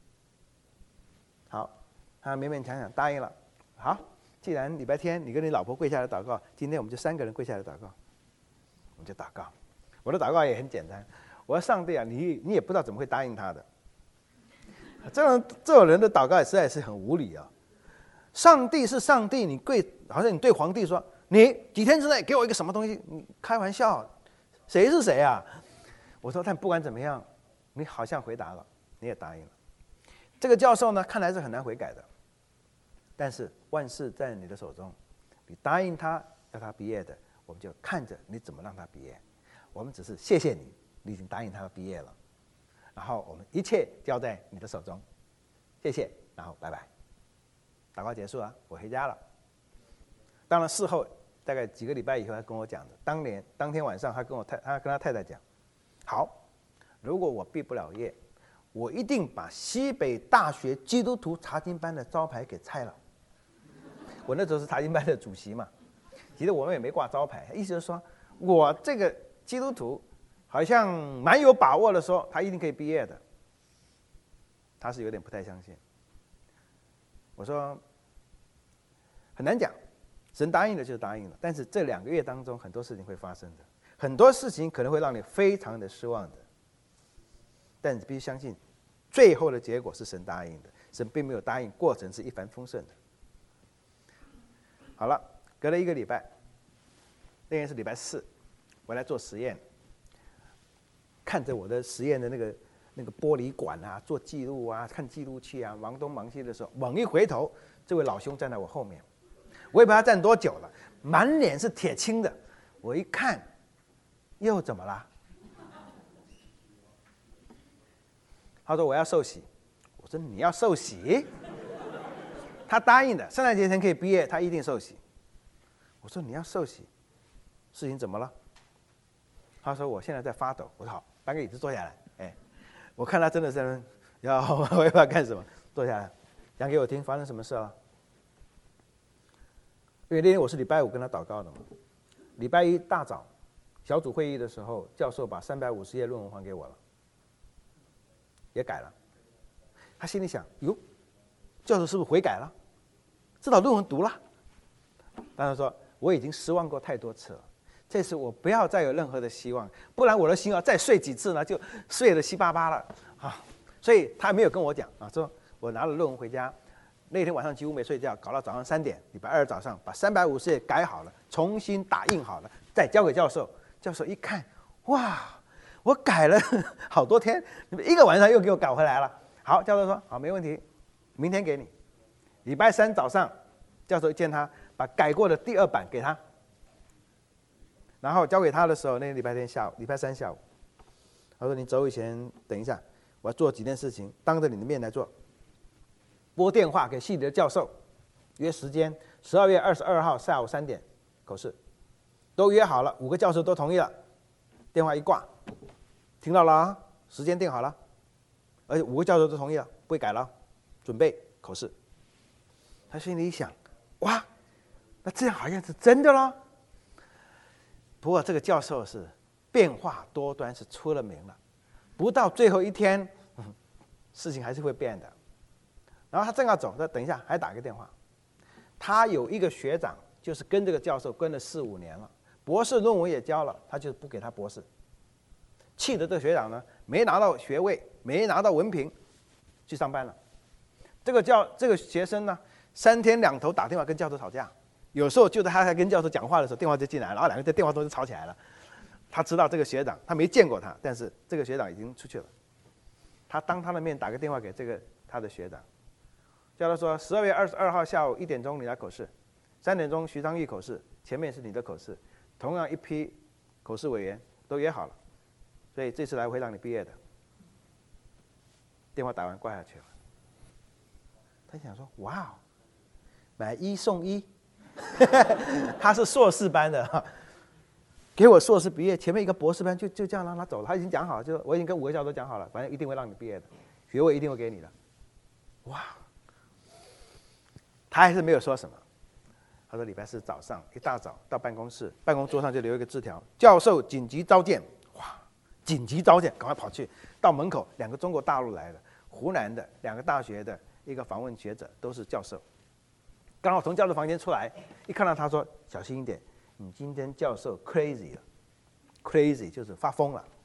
好，他勉勉强强答应了。好，既然礼拜天你跟你老婆跪下来祷告，今天我们就三个人跪下来祷告，我们就祷告。我的祷告也很简单，我说上帝啊，你你也不知道怎么会答应他的。这种这种人的祷告也实在是很无理啊。上帝是上帝，你跪，好像你对皇帝说，你几天之内给我一个什么东西？你开玩笑，谁是谁啊？我说，但不管怎么样，你好像回答了，你也答应了。这个教授呢，看来是很难悔改的，但是万事在你的手中，你答应他要他毕业的，我们就看着你怎么让他毕业。我们只是谢谢你，你已经答应他毕业了，然后我们一切交在你的手中，谢谢，然后拜拜。祷告结束啊，我回家了。当然事后大概几个礼拜以后，他跟我讲的，当年当天晚上，他跟我太他跟他太太讲，好，如果我毕不了业，我一定把西北大学基督徒查经班的招牌给拆了。 我那时候是查经班的主席嘛，其实我们也没挂招牌，意思就是说我这个基督徒好像蛮有把握的说他一定可以毕业的。他是有点不太相信。我说很难讲，神答应了就答应了，但是这两个月当中很多事情会发生的，很多事情可能会让你非常的失望的，但你必须相信最后的结果是神答应的，神并没有答应过程是一帆风顺的。好了，隔了一个礼拜，那天是礼拜四，我来做实验，看着我的实验的那个那个玻璃管啊，做记录啊，看记录器啊，忙东忙西的时候，猛一回头，这位老兄站在我后面，我也不知道他站多久了，满脸是铁青的。我一看，又怎么了？他说我要受洗。我说你要受洗？他答应的，圣诞节前可以毕业，他一定受洗。我说你要受洗，事情怎么了？他说我现在在发抖。我说好，搬个椅子坐下来。哎。我看他真的是要我也不知道干什么，坐下来讲给我听，发生什么事了？因为那天我是礼拜五跟他祷告的嘛，礼拜一大早小组会议的时候，教授把三百五十页论文还给我了，也改了。他心里想：哟，教授是不是悔改了？这道论文读了？但是说我已经失望过太多次了。这次我不要再有任何的希望，不然我的心要再睡几次呢，就睡得稀巴巴了啊！所以他没有跟我讲啊，说我拿了论文回家，那天晚上几乎没睡觉，搞到早上三点，礼拜二早上把三百五十页改好了，重新打印好了，再交给教授。教授一看，哇，我改了好多天，你们一个晚上又给我搞回来了。好，教授说好，没问题，明天给你。礼拜三早上，教授一见他，把改过的第二版给他。然后交给他的时候，那天礼拜天下午，礼拜三下午，他说：“你走以前，等一下，我要做几件事情，当着你的面来做。拨电话给系里的教授，约时间，十二月二十二号下午三点口试，都约好了，五个教授都同意了。电话一挂，听到了啊，时间定好了，而且五个教授都同意了，不会改了，准备口试。”他心里一想：“哇，那这样好像是真的了。”不过这个教授是变化多端，是出了名了。不到最后一天，嗯、事情还是会变的。然后他正要走，他等一下还打个电话。他有一个学长，就是跟这个教授跟了四五年了，博士论文也交了，他就不给他博士。气的这个学长呢，没拿到学位，没拿到文凭，去上班了。这个教这个学生呢，三天两头打电话跟教授吵架。有时候就在他在跟教授讲话的时候，电话就进来了，然后两个在电话中就吵起来了。他知道这个学长，他没见过他，但是这个学长已经出去了。他当他的面打个电话给这个他的学长，叫他说：十二月二十二号下午一点钟你来口试，三点钟徐章玉口试，前面是你的口试，同样一批口试委员都约好了，所以这次来会让你毕业的。电话打完挂下去了。他想说：哇哦，买一送一。他是硕士班的，给我硕士毕业，前面一个博士班就就这样让他走了。他已经讲好，就我已经跟五个教授讲好了，反正一定会让你毕业的，学位一定会给你的。哇！他还是没有说什么。他说礼拜四早上一大早到办公室，办公桌上就留一个字条：教授紧急召见。哇！紧急召见，赶快跑去。到门口，两个中国大陆来的，湖南的两个大学的一个访问学者，都是教授。刚好从教授房间出来，一看到他说：“小心一点，你今天教授 crazy 了 ，crazy 就是发疯了。”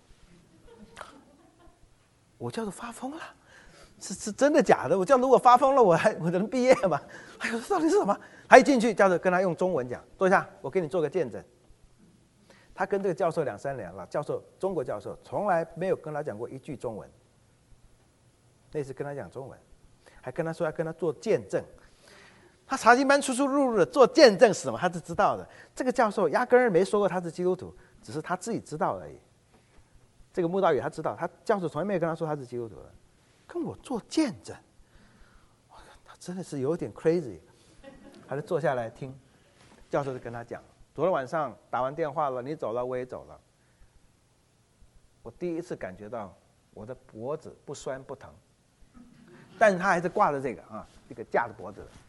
我教授发疯了，是是真的假的？我教授如果发疯了，我还我能毕业吗？哎呦，到底是什么？他一进去，教授跟他用中文讲：“坐下，我给你做个见证。”他跟这个教授两三年了，教授中国教授从来没有跟他讲过一句中文。那次跟他讲中文，还跟他说要跟他做见证。他查经班出出入入的做见证是什么，他是知道的。这个教授压根儿没说过他是基督徒，只是他自己知道而已。这个慕道友他知道，他教授从来没有跟他说他是基督徒的，跟我做见证，他真的是有点 crazy。他就坐下来听，教授就跟他讲：昨天晚上打完电话了，你走了，我也走了。我第一次感觉到我的脖子不酸不疼，但是他还是挂着这个啊，这个架着脖子的。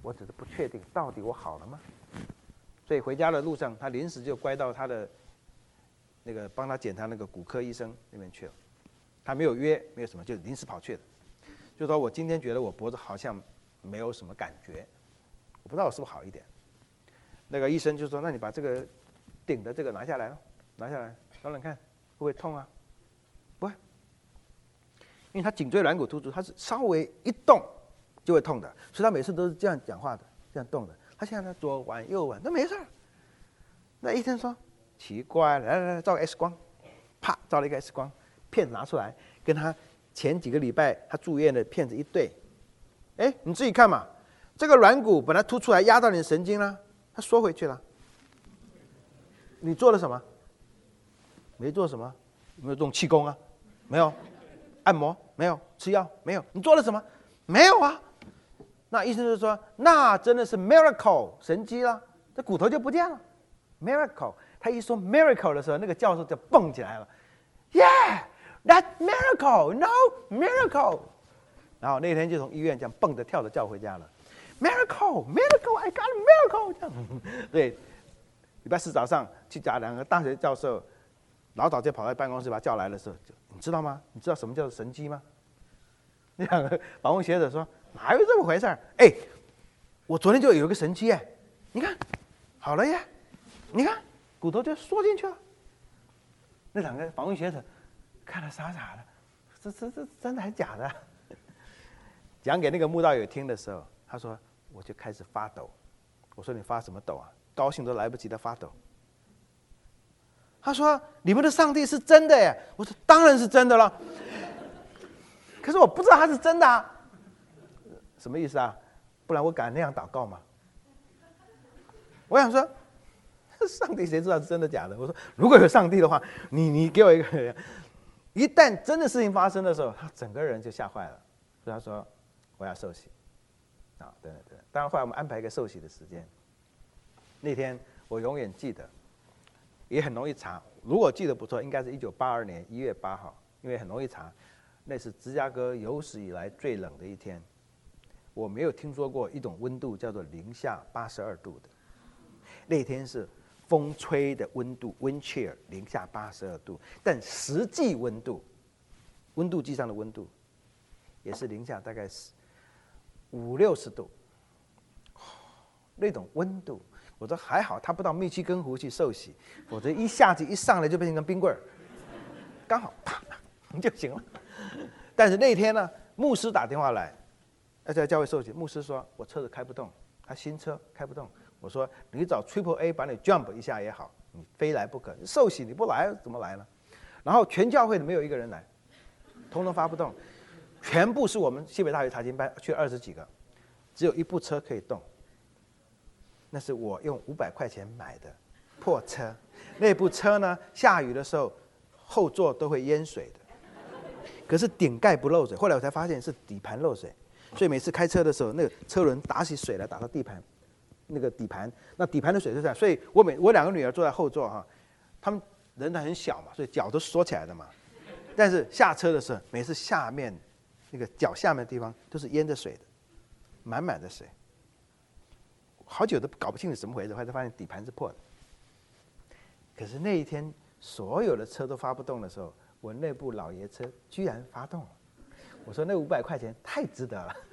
我只是不确定到底我好了吗？所以回家的路上，他临时就乖到他的那个帮他检查那个骨科医生那边去了。他没有约，没有什么，就临时跑去了。就说我今天觉得我脖子好像没有什么感觉，我不知道我是不是好一点。那个医生就说：“那你把这个顶的这个拿下来了，拿下来，找找看，会不会痛啊？不会，因为他颈椎软骨突出，他是稍微一动就会痛的，所以他每次都是这样讲话的，这样动的。他现在呢左弯右弯都没事儿。那医生说奇怪，来来来，照个 X 光，啪照了一个 X 光，片子拿出来，跟他前几个礼拜他住院的片子一对，哎，你自己看嘛，这个软骨本来凸出来压到你的神经了，它缩回去了。你做了什么？没做什么，有没有动气功啊？没有，按摩没有，吃药没有，你做了什么？没有啊。那医生就说，那真的是 miracle 神迹了，这骨头就不见了 ，miracle。他一说 miracle 的时候，那个教授就蹦起来了 ，Yeah, that miracle, no miracle。然后那天就从医院这样蹦着跳着叫回家了 ，miracle, miracle, I got a miracle。这样，对，礼拜四早上去找两个大学教授，老早就跑到办公室把他叫来的时候，就你知道吗？你知道什么叫做神迹吗？那两个访问学者说。哪有这么回事儿？哎，我昨天就有一个神迹哎，你看，好了呀，你看骨头就缩进去了。那两个访问学者看了傻傻的，这这这真的还是假的？讲给那个慕道友听的时候，他说我就开始发抖。我说你发什么抖啊？高兴都来不及的发抖。他说你们的上帝是真的耶。我说当然是真的了，可是我不知道他是真的啊。什么意思啊？不然我敢那样祷告吗？我想说，上帝谁知道是真的假的？我说，如果有上帝的话，你你给我一个，一旦真的事情发生的时候，他整个人就吓坏了。所以他说，我要受洗。啊，对对对。当然后来我们安排一个受洗的时间。那天我永远记得，也很容易查。如果记得不错，应该是一九八二年一月八号，因为很容易查。那是芝加哥有史以来最冷的一天。我没有听说过一种温度叫做零下八十二度的，那天是风吹的温度 ，wind chill 零下八十二度，但实际温度，温度计上的温度，也是零下大概是五六十度，那种温度，我说还好他不到密西根湖去受洗，否则一下子一上来就变成个冰棍儿，刚好啪就行了。但是那天呢，牧师打电话来。要在教会受洗，牧师说：“我车子开不动，他新车开不动。”我说：“你找 Triple A 把你 jump 一下也好，你非来不可。受洗你不来怎么来呢？”然后全教会的没有一个人来，通通发不动，全部是我们西北大学查经班去二十几个，只有一部车可以动。那是我用五百块钱买的破车，那部车呢，下雨的时候后座都会淹水的，可是顶盖不漏水。后来我才发现是底盘漏水。所以每次开车的时候，那个车轮打起水来，打到地盘，那个底盘，那底盘的水就这样。所以我每我两个女儿坐在后座哈，她们人很小嘛，所以脚都缩起来的嘛。但是下车的时候，每次下面那个脚下面的地方都是淹着水的，满满的水。好久都搞不清楚怎么回事，后来发现底盘是破的。可是那一天所有的车都发不动的时候，我那部老爷车居然发动了。我说那五百块钱太值得了，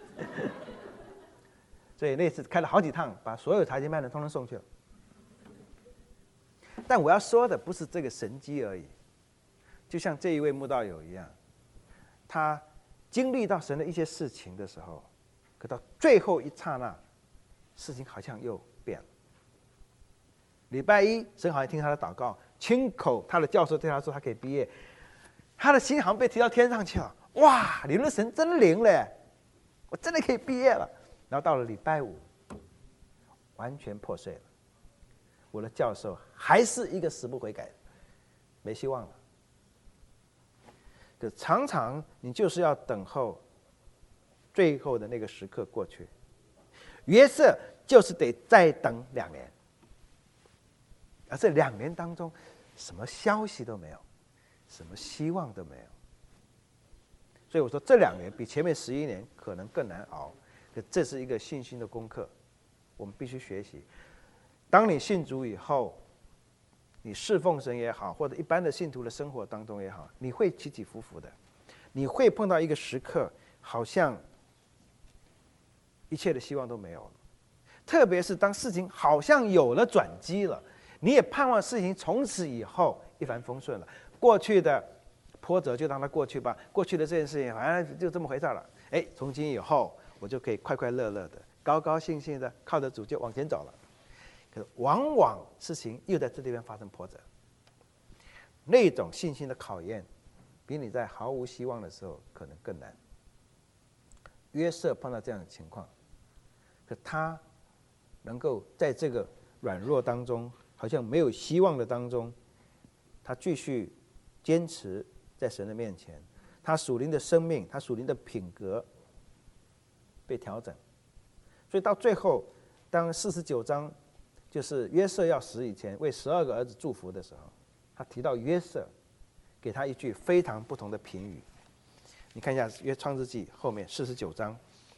所以那次开了好几趟，把所有查经班的通通送去了。但我要说的不是这个神迹而已，就像这一位慕道友一样，他经历到神的一些事情的时候，可到最后一刹那，事情好像又变了。礼拜一，神好像听他的祷告，亲口他的教授对他说他可以毕业，他的心好像被提到天上去了。哇，你的神真灵嘞！我真的可以毕业了。然后到了礼拜五，完全破碎了。我的教授还是一个死不悔改，没希望了。就常常你就是要等候最后的那个时刻过去。约瑟就是得再等两年，而这两年当中，什么消息都没有，什么希望都没有。所以我说这两年比前面十一年可能更难熬，可这是一个信心的功课， 我们必须学习。当你信主以后，你侍奉神也好，或者一般的信徒的生活当中也好，你会起起伏伏的，你会碰到一个时刻，好像一切的希望都没有了。特别是当事情好像有了转机了，你也盼望事情从此以后一帆风顺了。过去的波折就让它过去吧，过去的这件事情好像就这么回事了。哎，从今以后我就可以快快乐乐的、高高兴兴的靠着主就往前走了。可是往往事情又在这地方发生波折，那种信心的考验，比你在毫无希望的时候可能更难。约瑟碰到这样的情况，可他能够在这个软弱当中，好像没有希望的当中，他继续坚持在神的面前，他属灵的生命，他属灵的品格被调整。所以到最后，当四十九章就是约瑟要死以前，为十二个儿子祝福的时候，他提到约瑟，给他一句非常不同的评语。你看一下约创世纪后面四十九章，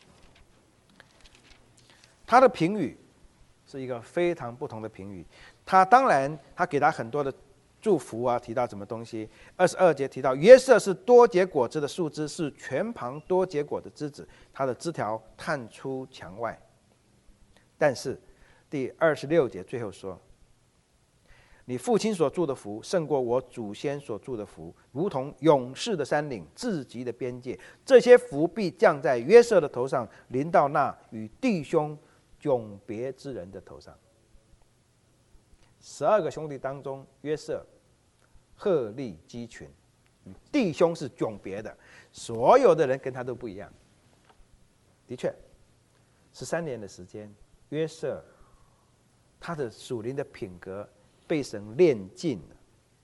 他的评语是一个非常不同的评语。他当然他给他很多的祝福啊，提到什么东西？二十二节提到约瑟是多结果子的树枝，是全旁多结果的枝子，它的枝条探出墙外。但是第二十六节最后说，你父亲所住的福胜过我祖先所住的福，如同永世的山岭，至极的边界。这些福必降在约瑟的头上，临到那与弟兄迥别之人的头上。十二个兄弟当中，约瑟鹤立鸡群，弟兄是迥别的，所有的人跟他都不一样。的确，十三年的时间，约瑟他的属灵的品格被神炼尽了。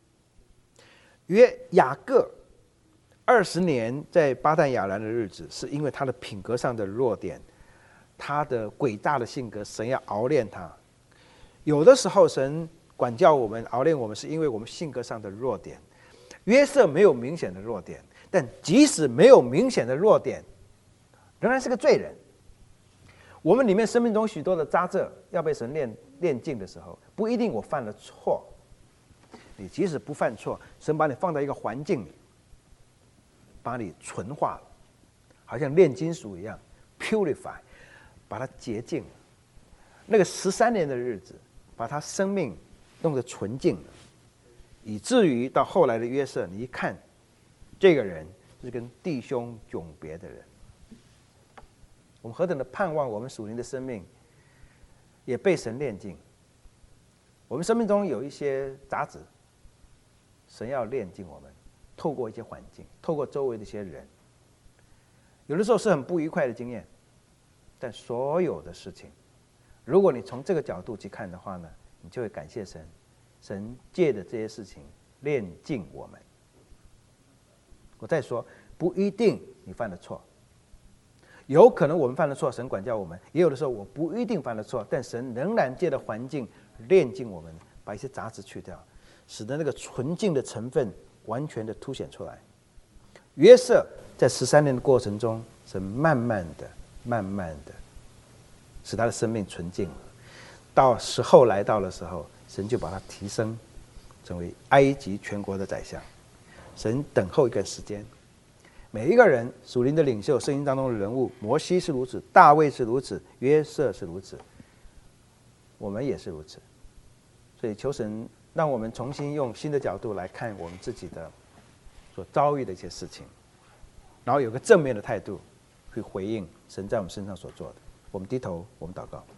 约雅各二十年在巴旦亚兰的日子，是因为他的品格上的弱点，他的诡诈的性格，神要熬炼他。有的时候神管教我们、熬炼我们，是因为我们性格上的弱点。约瑟没有明显的弱点，但即使没有明显的弱点，仍然是个罪人。我们里面生命中许多的渣滓要被神炼炼尽的时候，不一定我犯了错。你即使不犯错，神把你放在一个环境里，把你纯化了，好像炼金属一样 ，purify， 把它洁净了。那个十三年的日子，把他生命弄得纯净了，以至于到后来的约瑟，你一看，这个人是跟弟兄迥别的人。我们何等的盼望，我们属灵的生命也被神炼净。我们生命中有一些杂质，神要炼净我们，透过一些环境，透过周围的一些人，有的时候是很不愉快的经验，但所有的事情，如果你从这个角度去看的话呢，你就会感谢神，神借的这些事情炼净我们。我再说，不一定你犯了错，有可能我们犯了错，神管教我们；也有的时候我不一定犯了错，但神仍然借的环境炼净我们，把一些杂质去掉，使得那个纯净的成分完全的凸显出来。约瑟在十三年的过程中，神慢慢的、慢慢的使他的生命纯净了。到时候来到的时候，神就把他提升，成为埃及全国的宰相。神等候一个时间。每一个人属灵的领袖，圣经当中的人物，摩西是如此，大卫是如此，约瑟是如此，我们也是如此。所以求神让我们重新用新的角度来看我们自己的所遭遇的一些事情，然后有个正面的态度去回应神在我们身上所做的。我们低头，我们祷告。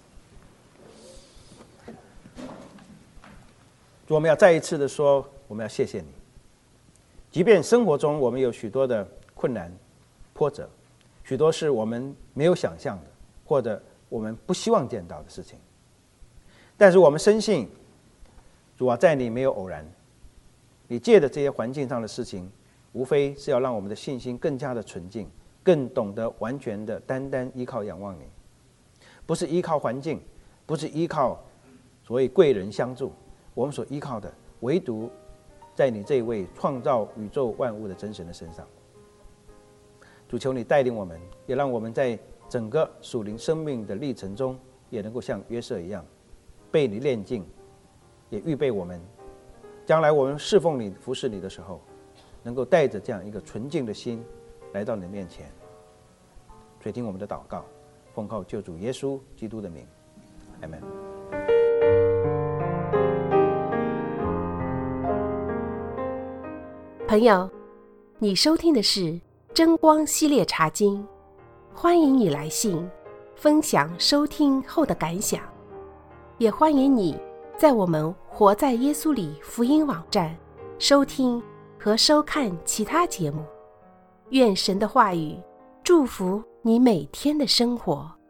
主，我们要再一次的说，我们要谢谢你。即便生活中我们有许多的困难、波折，许多是我们没有想象的，或者我们不希望见到的事情，但是我们深信，主啊，在你没有偶然，你借的这些环境上的事情，无非是要让我们的信心更加的纯净，更懂得完全的单单依靠仰望你，不是依靠环境，不是依靠所谓贵人相助，我们所依靠的唯独在你这位创造宇宙万物的真神的身上。主，求你带领我们，也让我们在整个属灵生命的历程中， 也能够像约瑟一样，被你炼净，也预备我们，将来我们侍奉你、服侍你的时候，能够带着这样一个纯净的心来到你面前。垂听我们的祷告，奉靠救主耶稣基督的名，阿们。 朋友，你收听的是真光系列茶经，欢迎你来信分享收听后的感想，也欢迎你在我们活在耶稣里福音网站收听和收看其他节目。愿神的话语祝福你每天的生活。